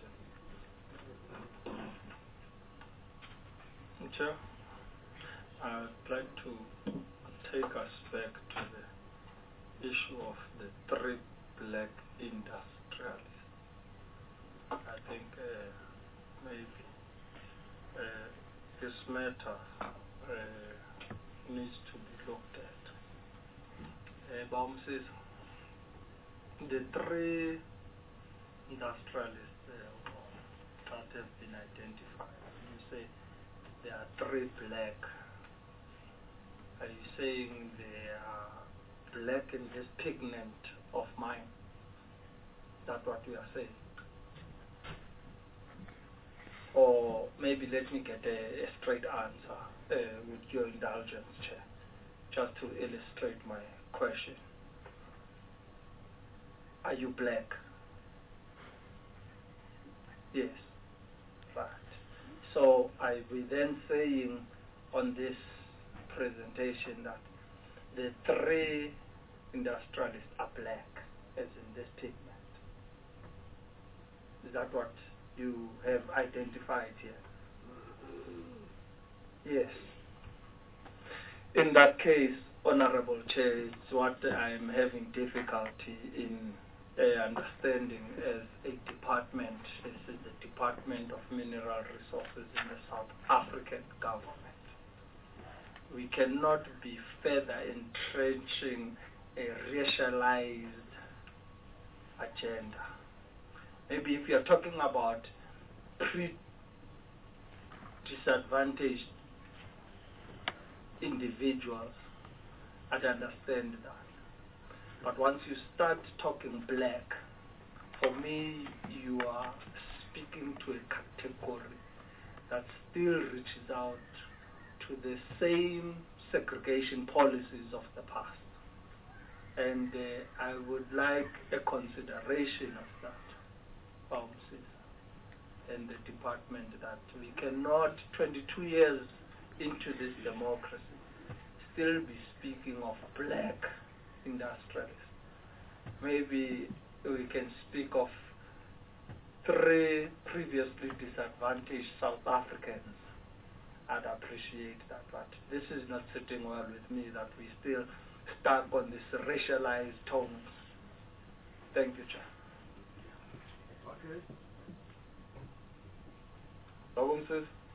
Chair, I'd like to take us back to the issue of the 3 black industrialists. I think maybe this matter needs to be looked at. Baum says the 3 industrialists that have been identified, you say there are 3 black. Are you saying they are black in this pigment of mine? That's what we are saying. Or maybe let me get a straight answer with your indulgence, Chair, just to illustrate my question. Are you black? Yes. Right. So are we then saying on this presentation that the 3 industrialists are black, as in this pigment? Is that what you have identified here? Yes. In that case, Honorable Chair, it's what I'm having difficulty in understanding as a department. This is the Department of Mineral Resources in the South African government. We cannot be further entrenching a racialized agenda. Maybe if you're talking about disadvantaged individuals, I'd understand that. But once you start talking black, for me, you are speaking to a category that still reaches out to the same segregation policies of the past. And I would like a consideration of that, and the department, that we cannot, 22 years into this democracy, still be speaking of black industrialists. Maybe we can speak of 3 previously disadvantaged South Africans. I'd appreciate that, but this is not sitting well with me that we still stuck on this racialized tones. Thank you, Chair. Okay. Honorable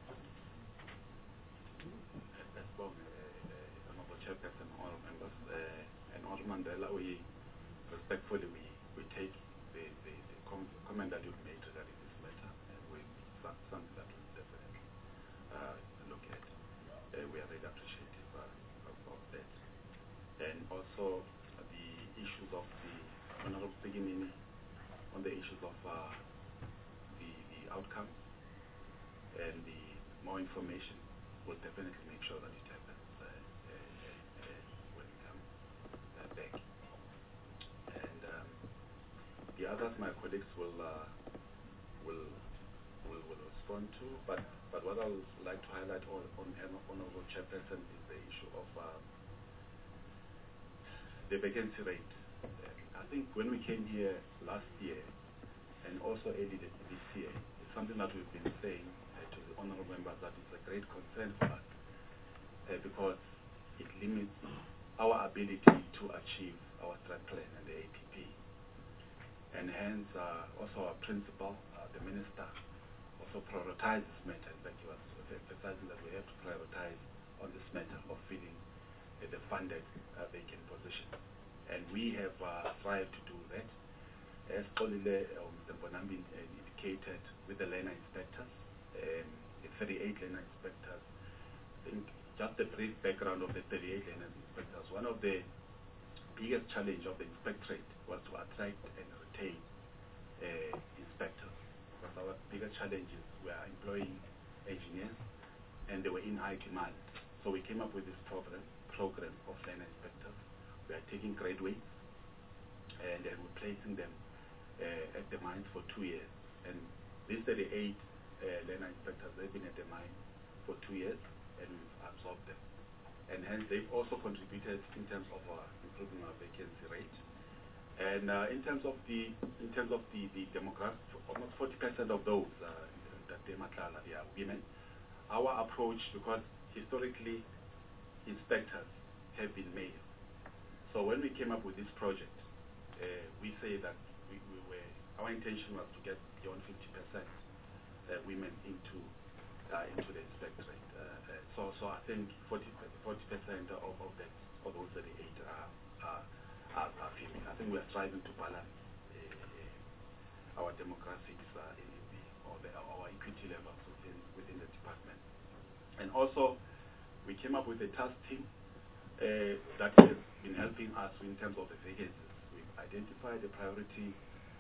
Chairperson, honorable members, and Honorable Mandela, we respectfully we take the comment that you've made regarding this matter, and something that we definitely look at. We are very appreciative of that, and also the issues of the Honorable Beginning on the issues of the outcome and the more information. We'll definitely make sure that it happens when we come back. And the others, my colleagues will respond to. But what I would like to highlight on Honorable Chairperson is the issue of the vacancy rate. I think when we came here last year and also early this year, it's something that we've been saying to the honorable members that it's a great concern for us because it limits our ability to achieve our strat plan and the APP. And hence, also our principal, the minister, also prioritized this matter. In fact, he was emphasizing that we have to prioritize on this matter of filling the funded vacant position. And we have strived to do that. As Polile Mr. Bonambi indicated with the learner inspectors, 38 learner inspectors. I think just a brief background of the 38 learner inspectors. One of the biggest challenge of the inspectorate was to attract and retain inspectors. Because our biggest challenges were employing engineers, and they were in high demand. So we came up with this program of learner inspectors. We are taking grade weights, and then we're placing them at the mines for 2 years. And these 38 learner inspectors, they've been at the mine for 2 years, and we've absorbed them. And hence, they've also contributed in terms of improving our vacancy rate. And in terms of the demographic, almost 40% of those that they are women. Our approach, because historically inspectors have been male. So when we came up with this project, we say that our intention was to get beyond 50% women into the inspectorate. So I think 40% of those 38 are female. I think we are striving to balance our demographics our equity levels within the department. And also, we came up with a task team that has been helping us in terms of the vacancies. We've identified the priority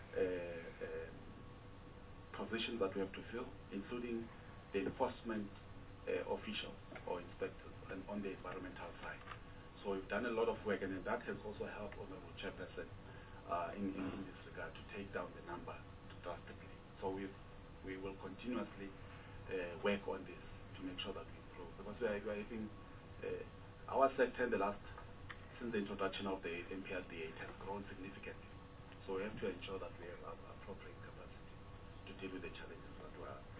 positions that we have to fill, including the enforcement officials or inspectors and on the environmental side. So we've done a lot of work, and that has also helped Honorable Chairperson in this regard to take down the number drastically. So we will continuously work on this to make sure that we improve, because we are having our sector in since the introduction of the MPRDA, it has grown significantly. So we have to ensure that we have appropriate capacity to deal with the challenges that we are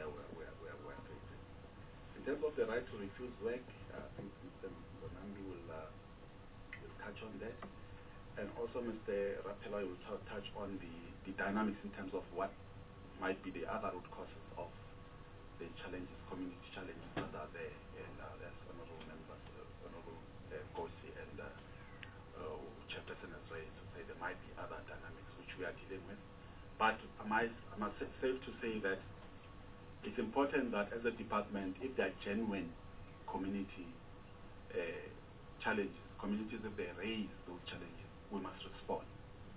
facing. In terms of the right to refuse work, I think Mr. Bonambi will touch on that. And also Mr. Rapello will touch on the dynamics in terms of what might be the other root causes of the challenges, community challenges that are there. And as Honorable Members, Honorable Kosi and Chairperson has raised, to say there might be other dynamics which we are dealing with. But I must safe to say that it's important that as a department, if there are genuine community challenges, communities, if they raise those challenges, we must respond.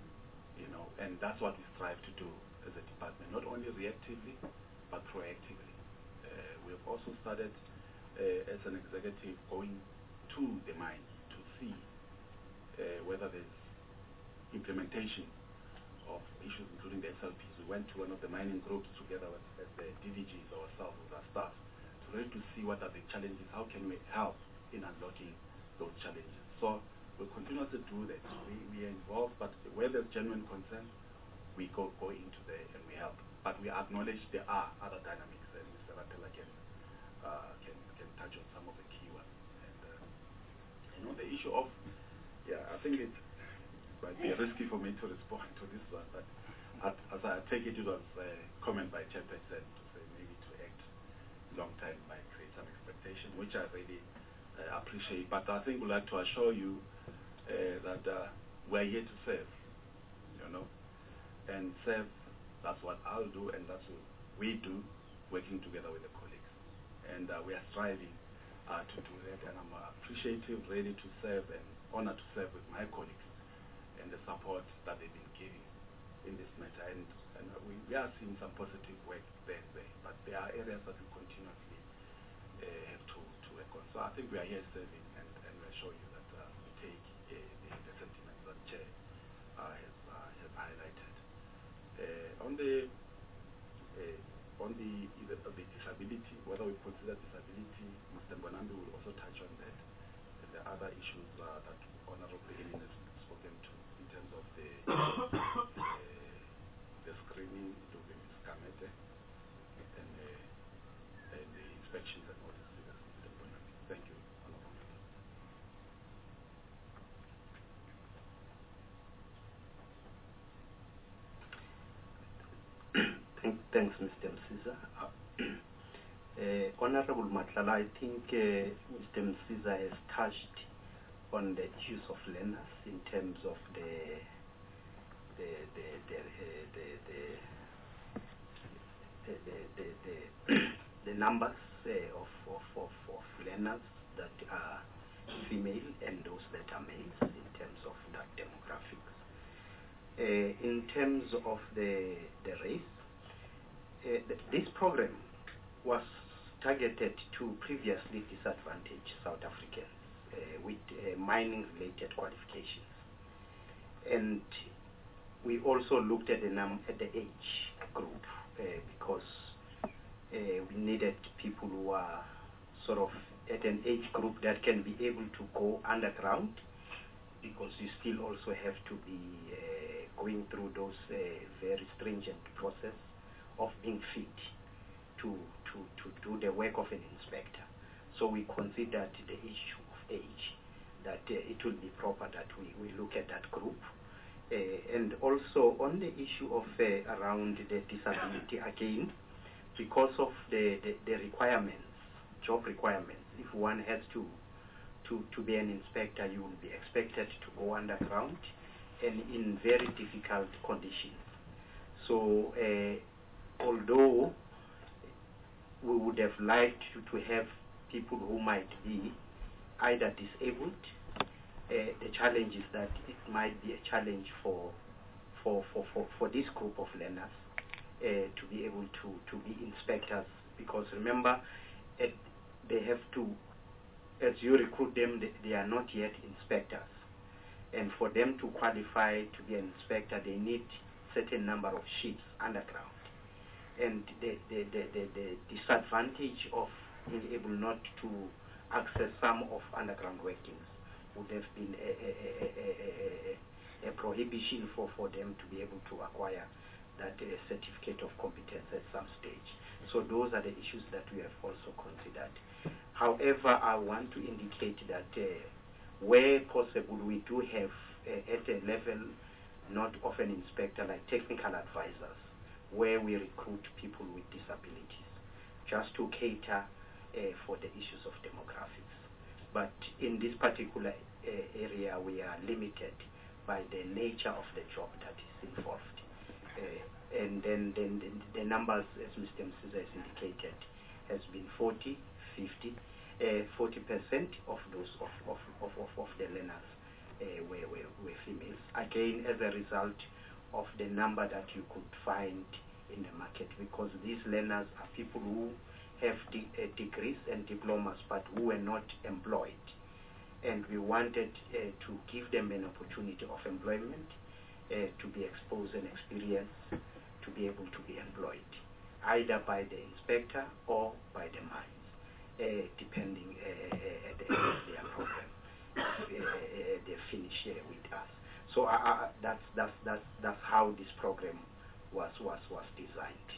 And that's what we strive to do as a department, not only reactively, but proactively. We have also started, as an executive, going to the mine to see whether there's implementation of issues, including the SLPs. We went to one of the mining groups together with the DDGs ourselves, with our staff, to really to see what are the challenges, how can we help in unlocking those challenges. So we'll continue to do that. We are involved, but where there's genuine concern, we go into there and we help. But we acknowledge there are other dynamics, and Mr. Rapella can touch on some of the key ones. And the issue of, I think it might be risky for me to respond to this one, but as I take it, it was a comment by Chairperson to say maybe to act long time might create some expectation, which I really appreciate. But I think we'd like to assure you that we're here to serve, and serve. That's what I'll do, and that's what we do, working together with the colleagues. And we are striving to do that, and I'm appreciative, ready to serve, and honored to serve with my colleagues and the support that they've been giving in this matter. And we are seeing some positive work there, but there are areas that we continuously have to work on. So I think we are here serving, and we assure you that we take the sentiments that Chair has highlighted. On the disability, whether we consider disability, Mr. Bonambi will also touch on that. the other issues that Honorable Eileen has spoken to in terms of the the screening to the Kamete and the inspections and audits. Thank you, Honorable. Thanks, Mr. Msiza. Honorable Matlala, I think Mr. Msiza has touched on the issues of learners in terms of the numbers of learners that are female and those that are males in terms of that demographics. In terms of the race, this program was targeted to previously disadvantaged South Africans with mining-related qualifications. And we also looked at the age group because we needed people who are sort of at an age group that can be able to go underground, because you still also have to be going through those very stringent process of being fit to do the work of an inspector. So we considered the issue of age, that it will be proper that we look at that group. And also on the issue of around the disability, again, because of the requirements, job requirements, if one has to be an inspector, you will be expected to go underground and in very difficult conditions. So although we would have liked to have people who might be either disabled, the challenge is that it might be a challenge for this group of learners to be able to be inspectors, because remember, they have to, as you recruit them, they are not yet inspectors, and for them to qualify to be an inspector, they need certain number of shifts underground. And the disadvantage of being able not to access some of underground workings would have been a prohibition for them to be able to acquire that certificate of competence at some stage. So those are the issues that we have also considered. However, I want to indicate that where possible, we do have at a level not of an inspector, like technical advisors, where we recruit people with disabilities, just to cater for the issues of demographics. But in this particular area, we are limited by the nature of the job that is involved. And then the numbers, as Mr. Msiza has indicated, has been 40, 50, 40% of those of the learners were females. Again, as a result of the number that you could find in the market, because these learners are people who have degrees and diplomas but who were not employed, and we wanted to give them an opportunity of employment, to be exposed and experienced, to be able to be employed either by the inspector or by the mines, depending at the end of their program, they finish with us. So that's how this program was designed.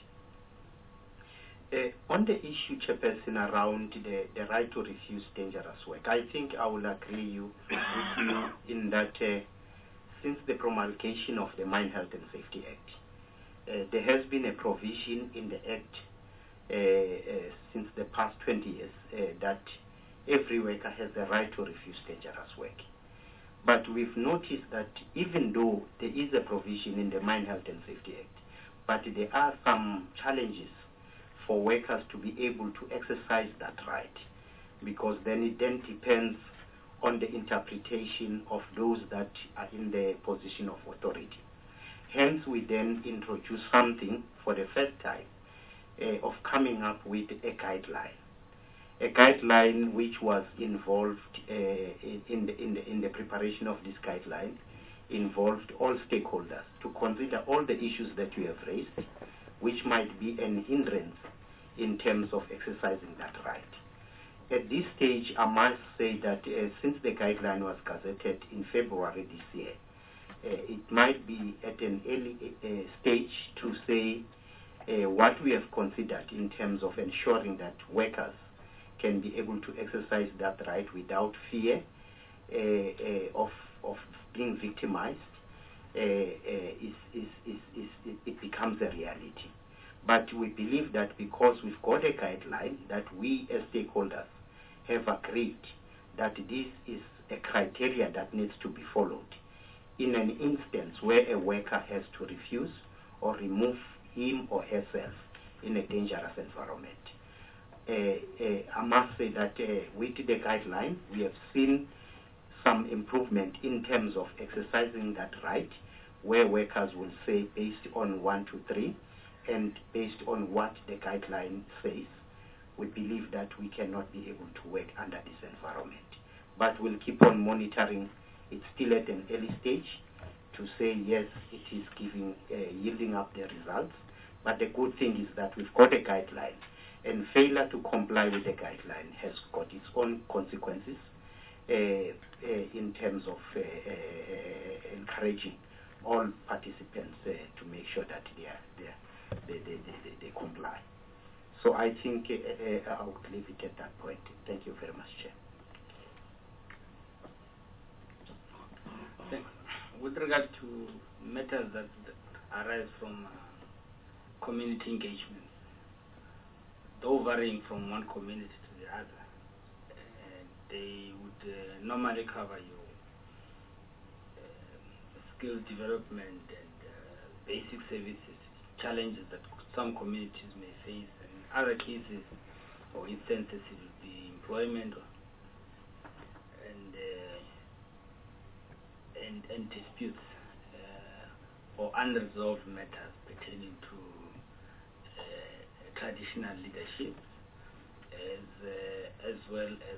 On the issue, Chairperson, around the right to refuse dangerous work, I think I will agree with you in that since the promulgation of the Mine Health and Safety Act, there has been a provision in the Act since the past 20 years that every worker has the right to refuse dangerous work. But we've noticed that even though there is a provision in the Mine Health and Safety Act, but there are some challenges for workers to be able to exercise that right, because then it then depends on the interpretation of those that are in the position of authority. Hence, we then introduce something for the first time of coming up with a guideline which was involved in the preparation of this guideline, involved all stakeholders to consider all the issues that you have raised, which might be an hindrance in terms of exercising that right. At this stage, I must say that since the guideline was gazetted in February this year, it might be at an early stage to say what we have considered in terms of ensuring that workers can be able to exercise that right without fear of being victimized. It becomes a reality. But we believe that because we've got a guideline that we as stakeholders have agreed that this is a criteria that needs to be followed in an instance where a worker has to refuse or remove him or herself in a dangerous environment. I must say that with the guideline, we have seen some improvement in terms of exercising that right, where workers will say based on 1, 2, 3, and based on what the guideline says, we believe that we cannot be able to work under this environment. But we'll keep on monitoring. It's still at an early stage to say yes, it is yielding up the results. But the good thing is that we've got a guideline, and failure to comply with the guideline has got its own consequences in terms of encouraging all participants to make sure that they comply. So I think I would leave it at that point. Thank you very much, Chair. With regard to matters that arise from community engagement, though varying from one community to the other, they would normally cover your skill development and basic services, challenges that some communities may face. In other cases or instances, it would be employment and disputes or unresolved matters pertaining to traditional leadership, as well as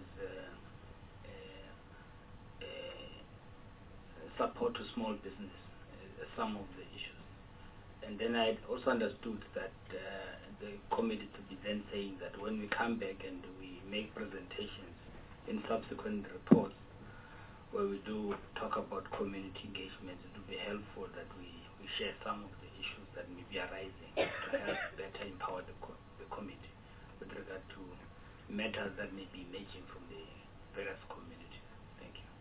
support to small business, some of the issues. And then I also understood that the committee to be then saying that when we come back and we make presentations in subsequent reports where we do talk about community engagement, it would be helpful that we share some of the issues that may be arising to help better empower the committee with regard to matters that may be emerging from the various communities. Thank you.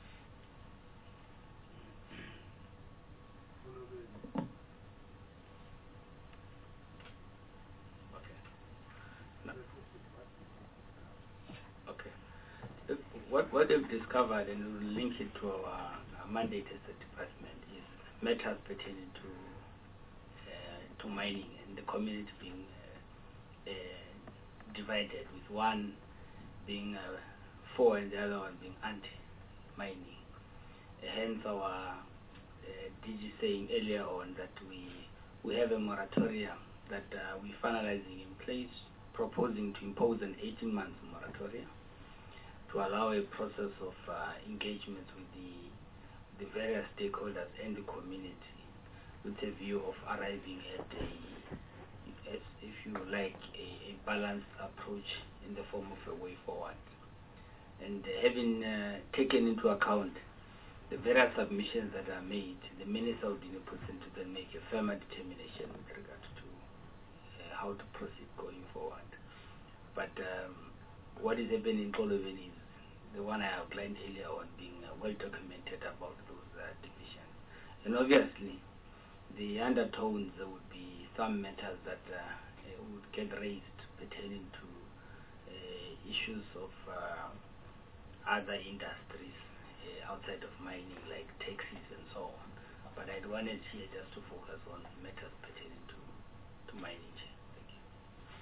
What they've discovered, and we'll link it to our mandate as a department, is matters pertaining to mining and the community being divided, with one being for and the other one being anti-mining. Hence our DG saying earlier on that we have a moratorium that we're finalizing in place, proposing to impose an 18-month moratorium to allow a process of engagement with the various stakeholders and the community with a view of arriving at if you like, a balanced approach in the form of a way forward. And having taken into account the various submissions that are made, the Minister will be in a position to then make a firmer determination with regard to how to proceed going forward. But what is happening in Kolobeni is the one I outlined earlier on, being well documented about those divisions. And obviously, the undertones would be some matters that would get raised pertaining to issues of other industries outside of mining, like taxis and so on. But I'd wanted here just to focus on matters pertaining to mining. Thank you.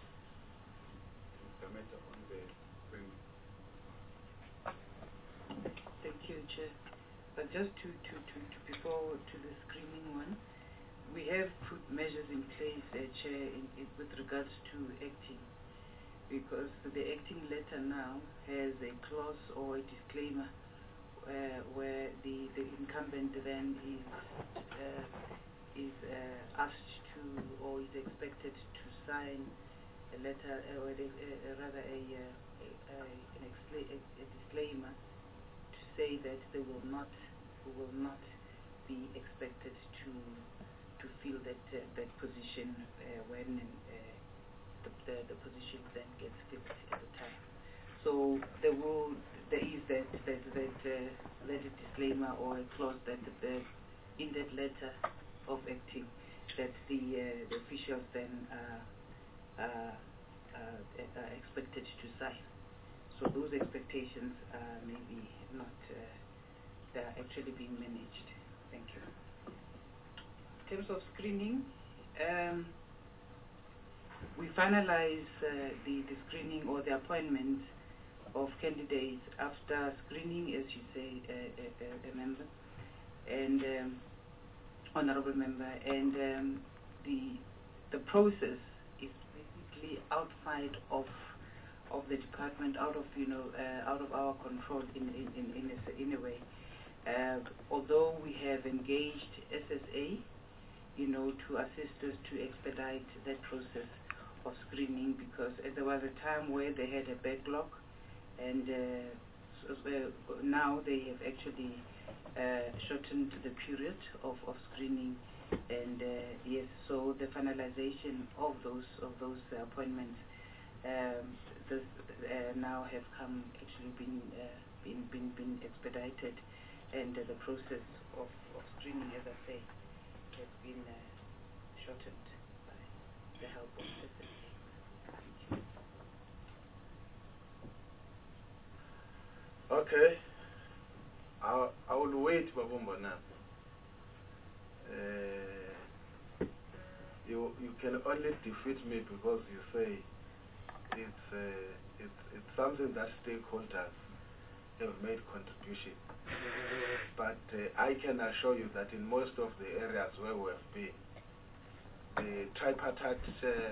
Thank you, Chair. But just before to the screening one, we have put measures in place, Chair, with regards to acting, because the acting letter now has a clause or a disclaimer where the incumbent then is asked to or is expected to sign letter, or rather a disclaimer to say that they will not be expected to fill that position when the position then gets filled at the time. So there is that disclaimer or a clause that in that letter of acting that the officials then are expected to sign. So those expectations are maybe not, they are actually being managed. Thank you. In terms of screening, we finalize the screening or the appointment of candidates after screening, as you say, a member and honorable member, and the process is basically outside of the department, out of our control in a way. Although we have engaged SSA, to assist us to expedite that process of screening, because there was a time where they had a backlog, and now they have actually shortened the period of screening, and yes, so the finalization of those appointments now have been expedited, and the process of screening, as I say, has been shortened by the help of SSA. Okay, I will wait, Babumbana. You can only defeat me because you say it's something that stakeholders have made contribution. But I can assure you that in most of the areas where we have been, the tripartite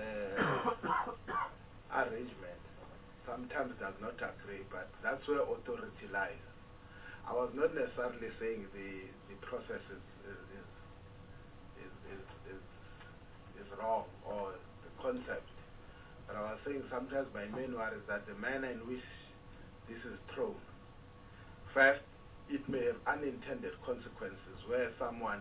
arrangement sometimes does not agree, but that's where authority lies. I was not necessarily saying the process is wrong, or the concept, but I was saying sometimes my main worry is that the manner in which this is thrown. First, it may have unintended consequences where someone,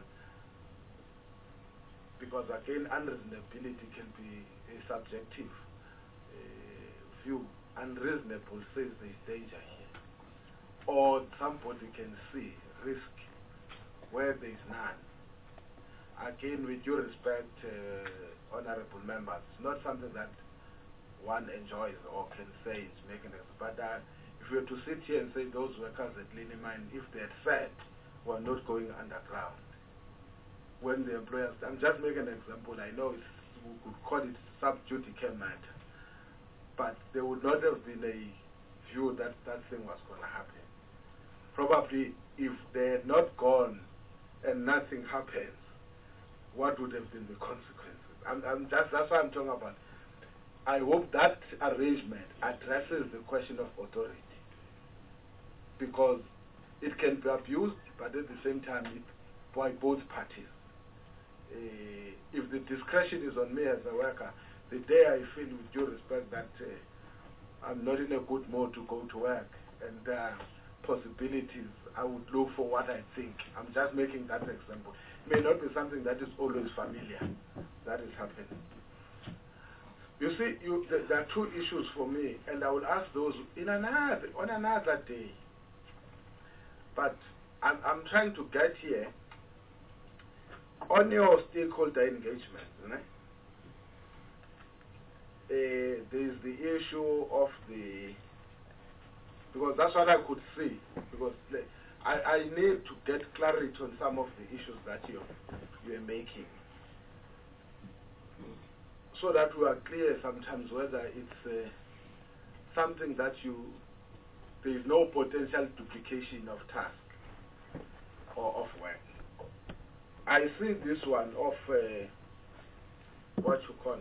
because again unreasonability can be a subjective view. Unreasonable says there is danger here, or somebody can see risk where there is none. Again, with due respect, honorable members, not something that one enjoys or can say it's making it, but if we were to sit here and say those workers at Lini Mine, if they had said we're not going underground, when the employers, I'm just making an example, I know we could call it sub-judice matter, but there would not have been a view that that thing was going to happen. Probably if they had not gone and nothing happens, what would have been the consequences? That's what I'm talking about. I hope that arrangement addresses the question of authority, because it can be abused, but at the same time by both parties. If the discretion is on me as a worker, the day I feel with due respect that I'm not in a good mood to go to work, and possibilities, I would look for what I think. I'm just making that example. It may not be something that is always familiar that is happening. You see, there are two issues for me, and I will ask those on another day. But I'm trying to get here on your stakeholder engagement. There is the issue of because that's what I could see, because I need to get clarity on some of the issues that you're making, so that we are clear sometimes whether it's something that there is no potential duplication of task or of work. I see this one of what you call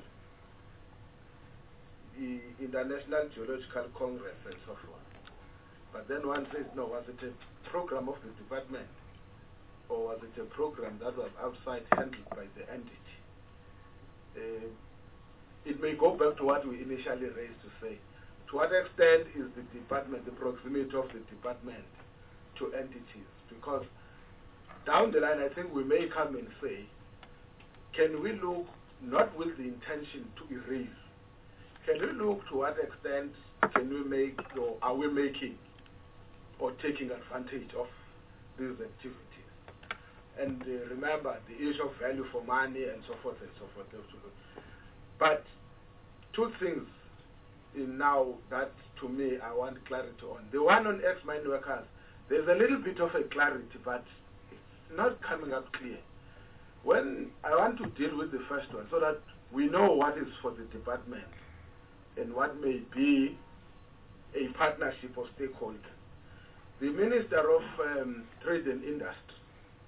the International Geological Congress and so forth. But then one says, no, was it a program of the department, or was it a program that was outside handled by the entity? it may go back to what we initially raised to say. To what extent is the department, the proximity of the department to entities? Because down the line, I think we may come and say, can we look, not with the intention to erase, can we look to what extent can we make, or are we making, or taking advantage of these activities? And remember, the issue of value for money and so forth and so forth. But two things in now that, to me, I want clarity on. The one on ex-mine workers, there's a little bit of a clarity, but it's not coming up clear. When I want to deal with the first one, so that we know what is for the department and what may be a partnership or stakeholder. The Minister of Trade and Industry,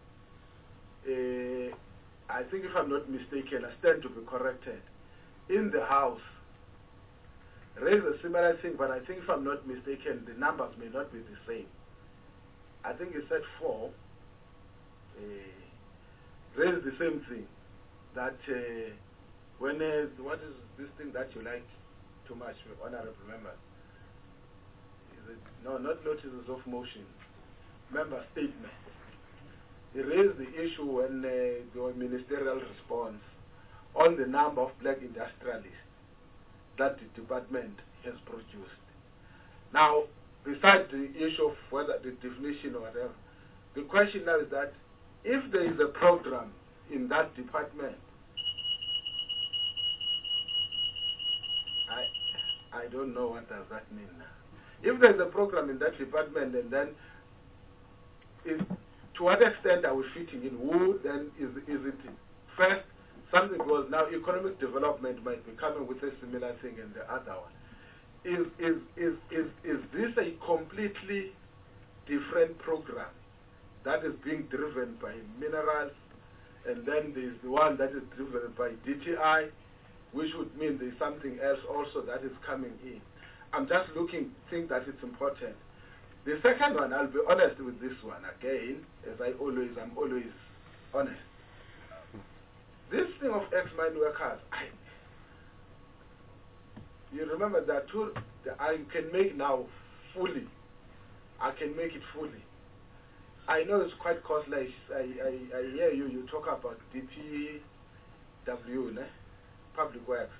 I think if I'm not mistaken, I stand to be corrected, in the House, raised a similar thing, but I think if I'm not mistaken, the numbers may not be the same. I think he said 4, raised the same thing, that when, what is this thing that you like too much, honorable members? Is it, no, not notices of motion, member statement. He raised the issue when the ministerial response on the number of black industrialists that the department has produced. Now, besides the issue of whether the definition or whatever, the question now is that if there is a program in that department, I don't know what does that mean now. If there is a program in that department, and then to what extent are we fitting in? Who then is it? First, something was now economic development might be coming with a similar thing, and the other one. Is this a completely different program that is being driven by minerals, and then there's the one that is driven by DTI, which would mean there's something else also that is coming in. I'm just think that it's important. The second one, I'll be honest with this one again, as I'm always honest. This thing of ex-mine workers, you remember that I can make now fully. I can make it fully. I know it's quite costly. I hear you talk about DPW, Public Works.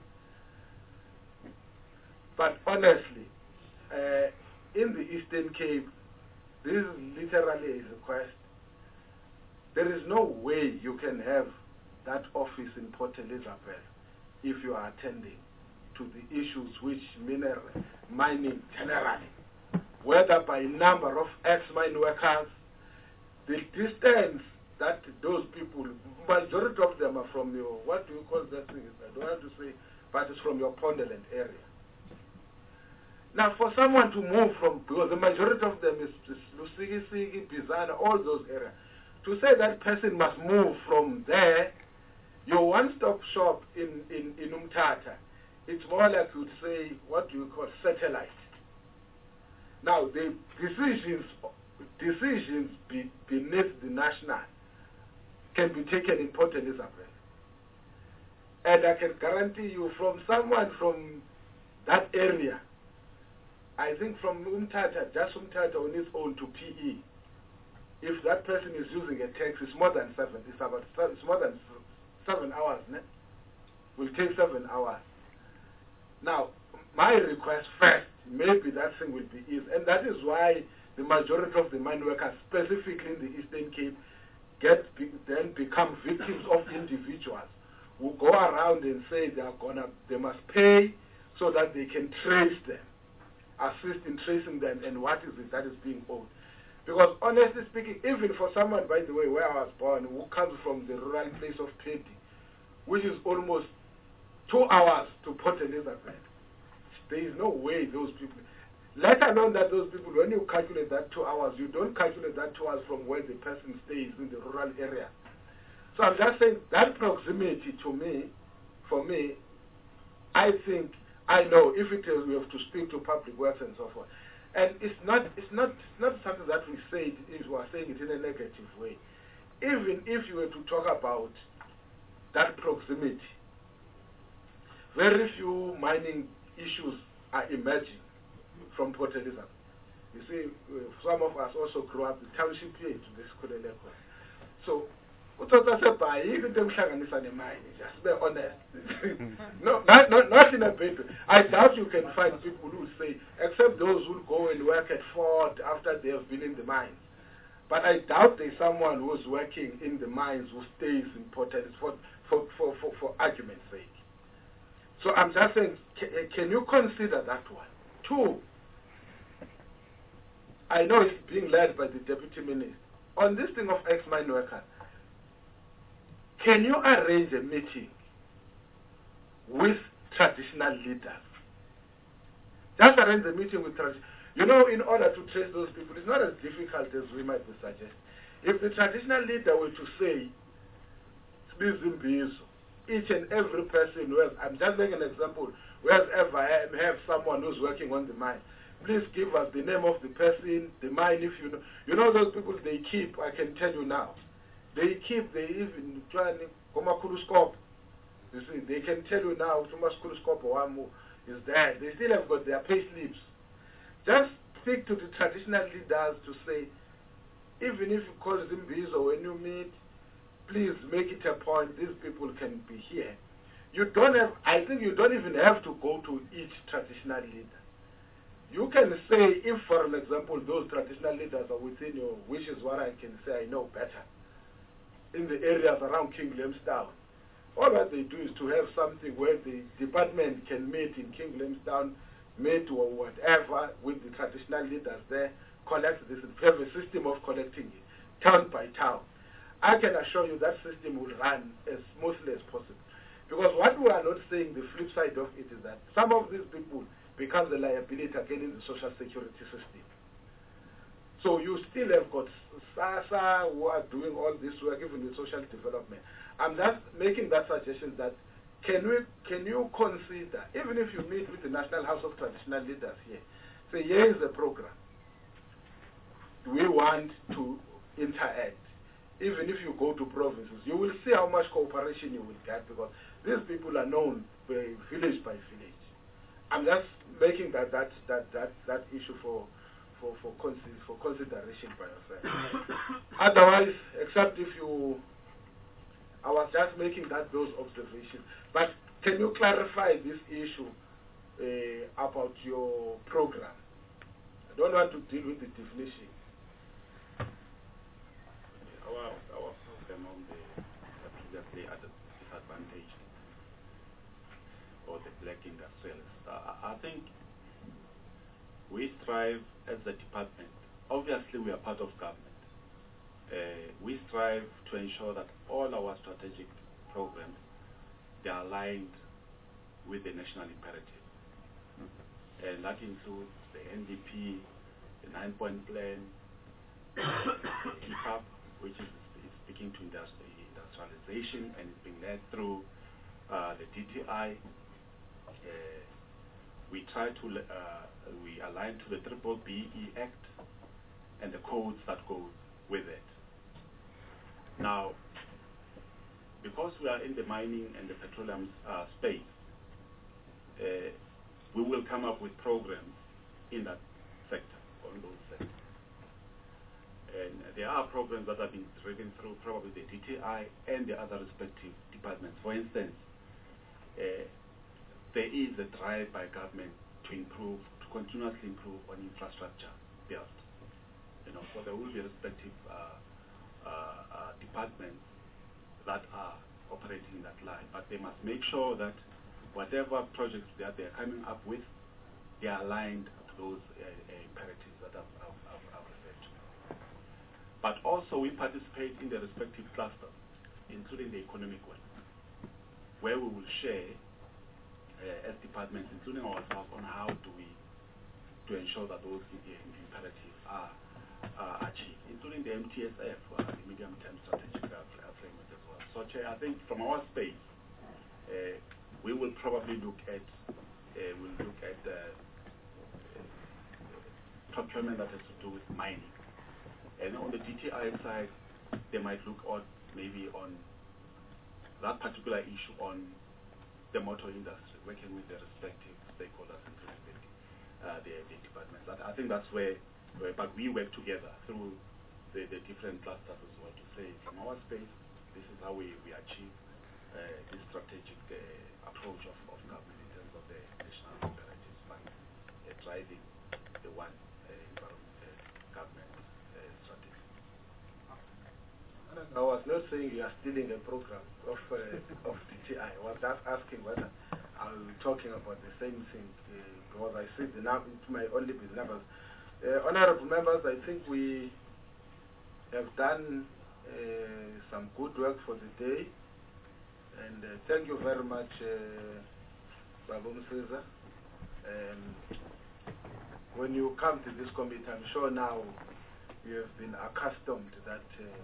But honestly, in the Eastern Cape, this is literally a request. There is no way you can have that office in Port Elizabeth if you are attending to the issues which mining generally, whether by number of ex-mine workers, the distance that those people, majority of them are from your, what do you call that thing? I don't have to say, but it's from your Ponderland area. Now, for someone to move from, because the majority of them is Lusigi, Bizana, all those areas, to say that person must move from there, your one-stop shop in Umtata, it's more like you'd say, what do you call, satellite. Now, the decisions beneath the national can be taken in Port Elizabeth. And I can guarantee you, from someone from that area, I think from Umtata, just Umtata on its own to PE, if that person is using a taxi, it's more than 7. It's more than 7 hours, ne? Will take 7 hours. Now, my request first, maybe that thing will be easy, and that is why the majority of the mine workers, specifically in the Eastern Cape, then become victims of individuals who go around and say they must pay so that they can trace them, assist in tracing them, and what is it that is being owed. Because honestly speaking, even for someone, by the way, where I was born, who comes from the rural place of Pedi, which is almost 2 hours to Port Elizabeth, there is no way those people, let alone that those people, when you calculate that 2 hours, you don't calculate that 2 hours from where the person stays in the rural area. So I'm just saying that proximity to me, for me, I think, I know if it is, we have to speak to Public Works and so forth. And it's not something that we say we are saying it in a negative way. Even if you were to talk about that proximity, very few mining issues are emerging from Port Elizabeth. You see, some of us also grew up in township here to this Kuleleko. So, just be honest. No, not in a bit. I doubt you can find people who say, except those who go and work at Ford after they have been in the mines. But I doubt there's someone who's working in the mines who stays in Port Elizabeth for argument's sake. So I'm just saying, can you consider that one? Two, I know it's being led by the Deputy Minister. On this thing of ex-mine worker, can you arrange a meeting with traditional leaders? Just arrange a meeting with traditional. You know, in order to trace those people, it's not as difficult as we might be suggesting. If the traditional leader were to say, each and every person who has, I'm just making an example, who has ever have someone who's working on the mine, please give us the name of the person, the mine, if you know. You know those people they keep, I can tell you now. They even try to Komakuruscope. You see, they can tell you now, Thomas Kuruscope is there. They still have got their pay slips. Just speak to the traditional leaders to say, even if you call Zimbizo when you meet, please make it a point, these people can be here. You don't have, I think you don't even have to go to each traditional leader. You can say, if for example, those traditional leaders are within you, which is what I can say I know better, in the areas around King Williamstown, all that they do is to have something where the department can meet in King Williamstown, meet or whatever with the traditional leaders there, collect this, have a system of collecting it, town by town. I can assure you that system will run as smoothly as possible. Because what we are not saying, the flip side of it is that some of these people become a liability again in the social security system. So you still have got SASA who are doing all this work, even in social development. I'm just making that suggestion that can you consider, even if you meet with the National House of Traditional Leaders here, say here is a program. We want to interact. Even if you go to provinces, you will see how much cooperation you will get because these people are known village by village. I'm just making that issue for consideration by yourself. Otherwise, except if you, I was just making those observations. But can you clarify this issue about your program? I don't want to deal with the definition. Our program on the previously at the disadvantaged or the black industrialists. I think we strive as a department. Obviously, we are part of government. We strive to ensure that all our strategic programs they are aligned with the national imperative, and that includes the NDP, the 9-point plan, EPAP, which is speaking to industrialization and is being led through the DTI. We try to we align to the BBBE Act and the codes that go with it. Now, because we are in the mining and the petroleum space, we will come up with programs in that sector, on those sectors. And there are programs that have been driven through probably the DTI and the other respective departments. For instance, there is a drive by government to continuously improve on infrastructure built. So there will be respective departments that are operating in that line, but they must make sure that whatever projects that they are coming up with, they are aligned to those imperatives that I've referred to. But also we participate in the respective clusters, including the economic one, where we will share as departments, including ourselves, on how to ensure that those imperatives are achieved, including the MTSF, the medium-term strategic framework as well. So, Chair, I think from our space, we will probably look at procurement that has to do with mining, and on the DTI side, they might look at maybe on that particular issue on the motor industry, working with the respective stakeholders, including the departments. I think that's where, but we work together through the different clusters as well to say, from our space, this is how we achieve this strategic approach of government in terms of the national imperatives fund driving the one government strategy. I was not saying you are stealing a program of DTI. I was just asking whether I'm talking about the same thing because I see the number. It might only be the numbers. Honourable members, I think we have done some good work for the day, and thank you very much, Babu Msiza. When you come to this committee, I'm sure now you have been accustomed that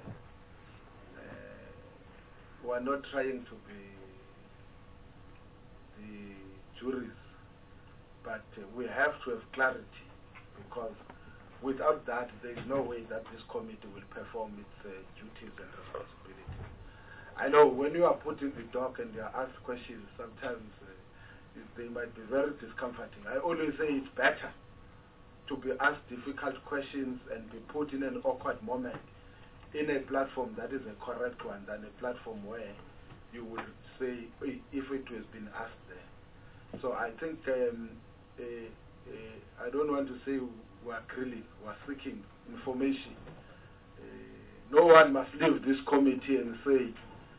we are not trying to be the juries, but we have to have clarity, because without that, there is no way that this committee will perform its duties and responsibilities. I know when you are put in the dock and you are asked questions, sometimes they might be very discomforting. I always say it's better to be asked difficult questions and be put in an awkward moment in a platform that is a correct one than a platform where you would say if it has been asked there. So I think I don't want to say we're seeking information. No one must leave this committee and say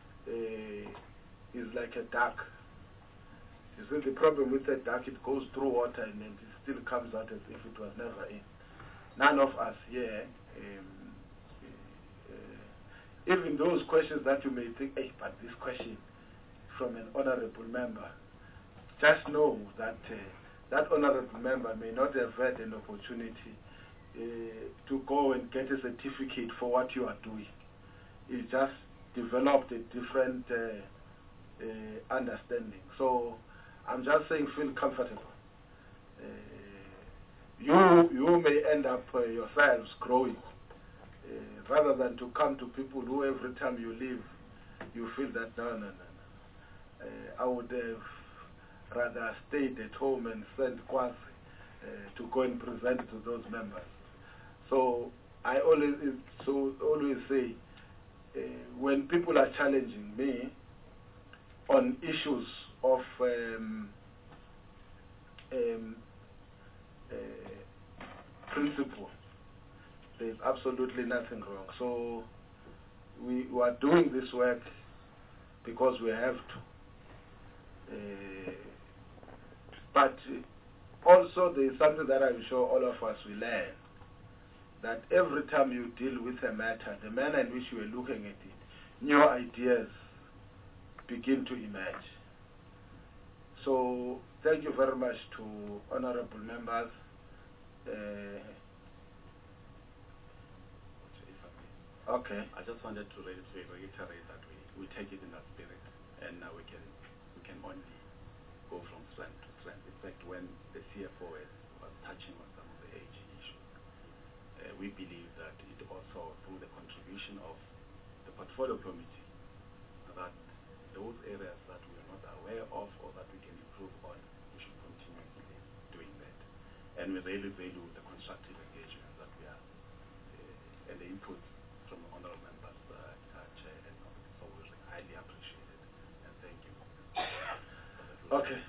it's like a duck. You see, the problem with a duck, it goes through water and then it still comes out as if it was never in. None of us here, even those questions that you may think, hey, but this question from an honorable member, just know that that honorable member may not have had an opportunity to go and get a certificate for what you are doing. He just developed a different understanding. So I'm just saying, feel comfortable. You may end up yourselves growing, rather than to come to people who every time you leave, you feel that no. I would have rather stayed at home and sent Kwasi to go and present to those members. So I always say, when people are challenging me on issues of principle, there's absolutely nothing wrong. So we are doing this work because we have to. But also there is something that I'm sure all of us will learn, that every time you deal with a matter, the manner in which you are looking at it, new ideas begin to emerge. So thank you very much to honorable members. Okay. I just wanted to reiterate that we take it in that spirit, and we can only go from strength to strength. In fact, when the CFO was touching on some of the AG issues, we believe that it also, through the contribution of the portfolio committee, that those areas that we are not aware of or that we can improve on, we should continue doing that. And we really value the constructive engagement that we are, and the input from honorable members, Chair, and so we highly appreciate it. And thank you. Okay.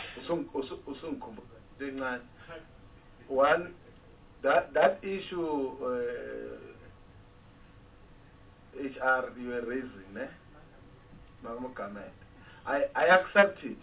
One, that issue HR you were raising, I accept it,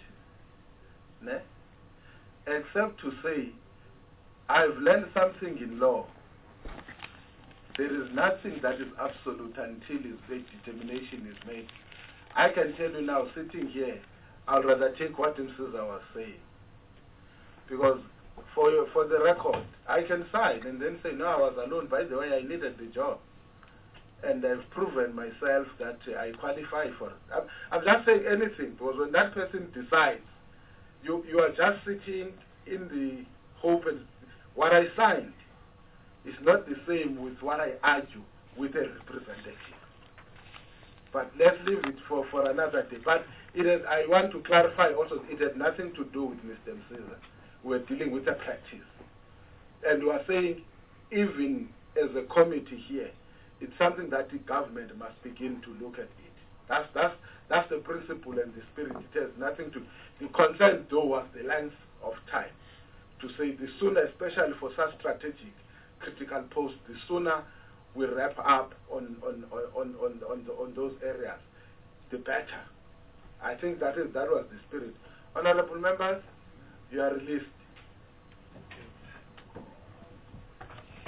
except to say I've learned something in law. There is nothing that is absolute until its determination is made. I can tell you now, sitting here, I'll rather take what Mrs. was saying. Because for the record, I can sign and then say, no, I was alone. By the way, I needed the job. And I've proven myself that I qualify for it. I'm just saying anything, because when that person decides, you are just sitting in the hope and what I signed is not the same with what I argue with a representative. But let's leave it for another day. But I want to clarify also, it had nothing to do with Mr. Msiza. We're dealing with a practice. And we are saying, even as a committee here, it's something that the government must begin to look at it. That's the principle and the spirit. It has nothing to... The concern, though, was the length of time. To say the sooner, especially for such strategic, critical posts, the sooner we wrap up on those areas, the better. I think that was the spirit. Honorable members, you are released.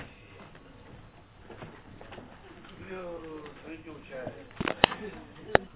Thank you, Chair.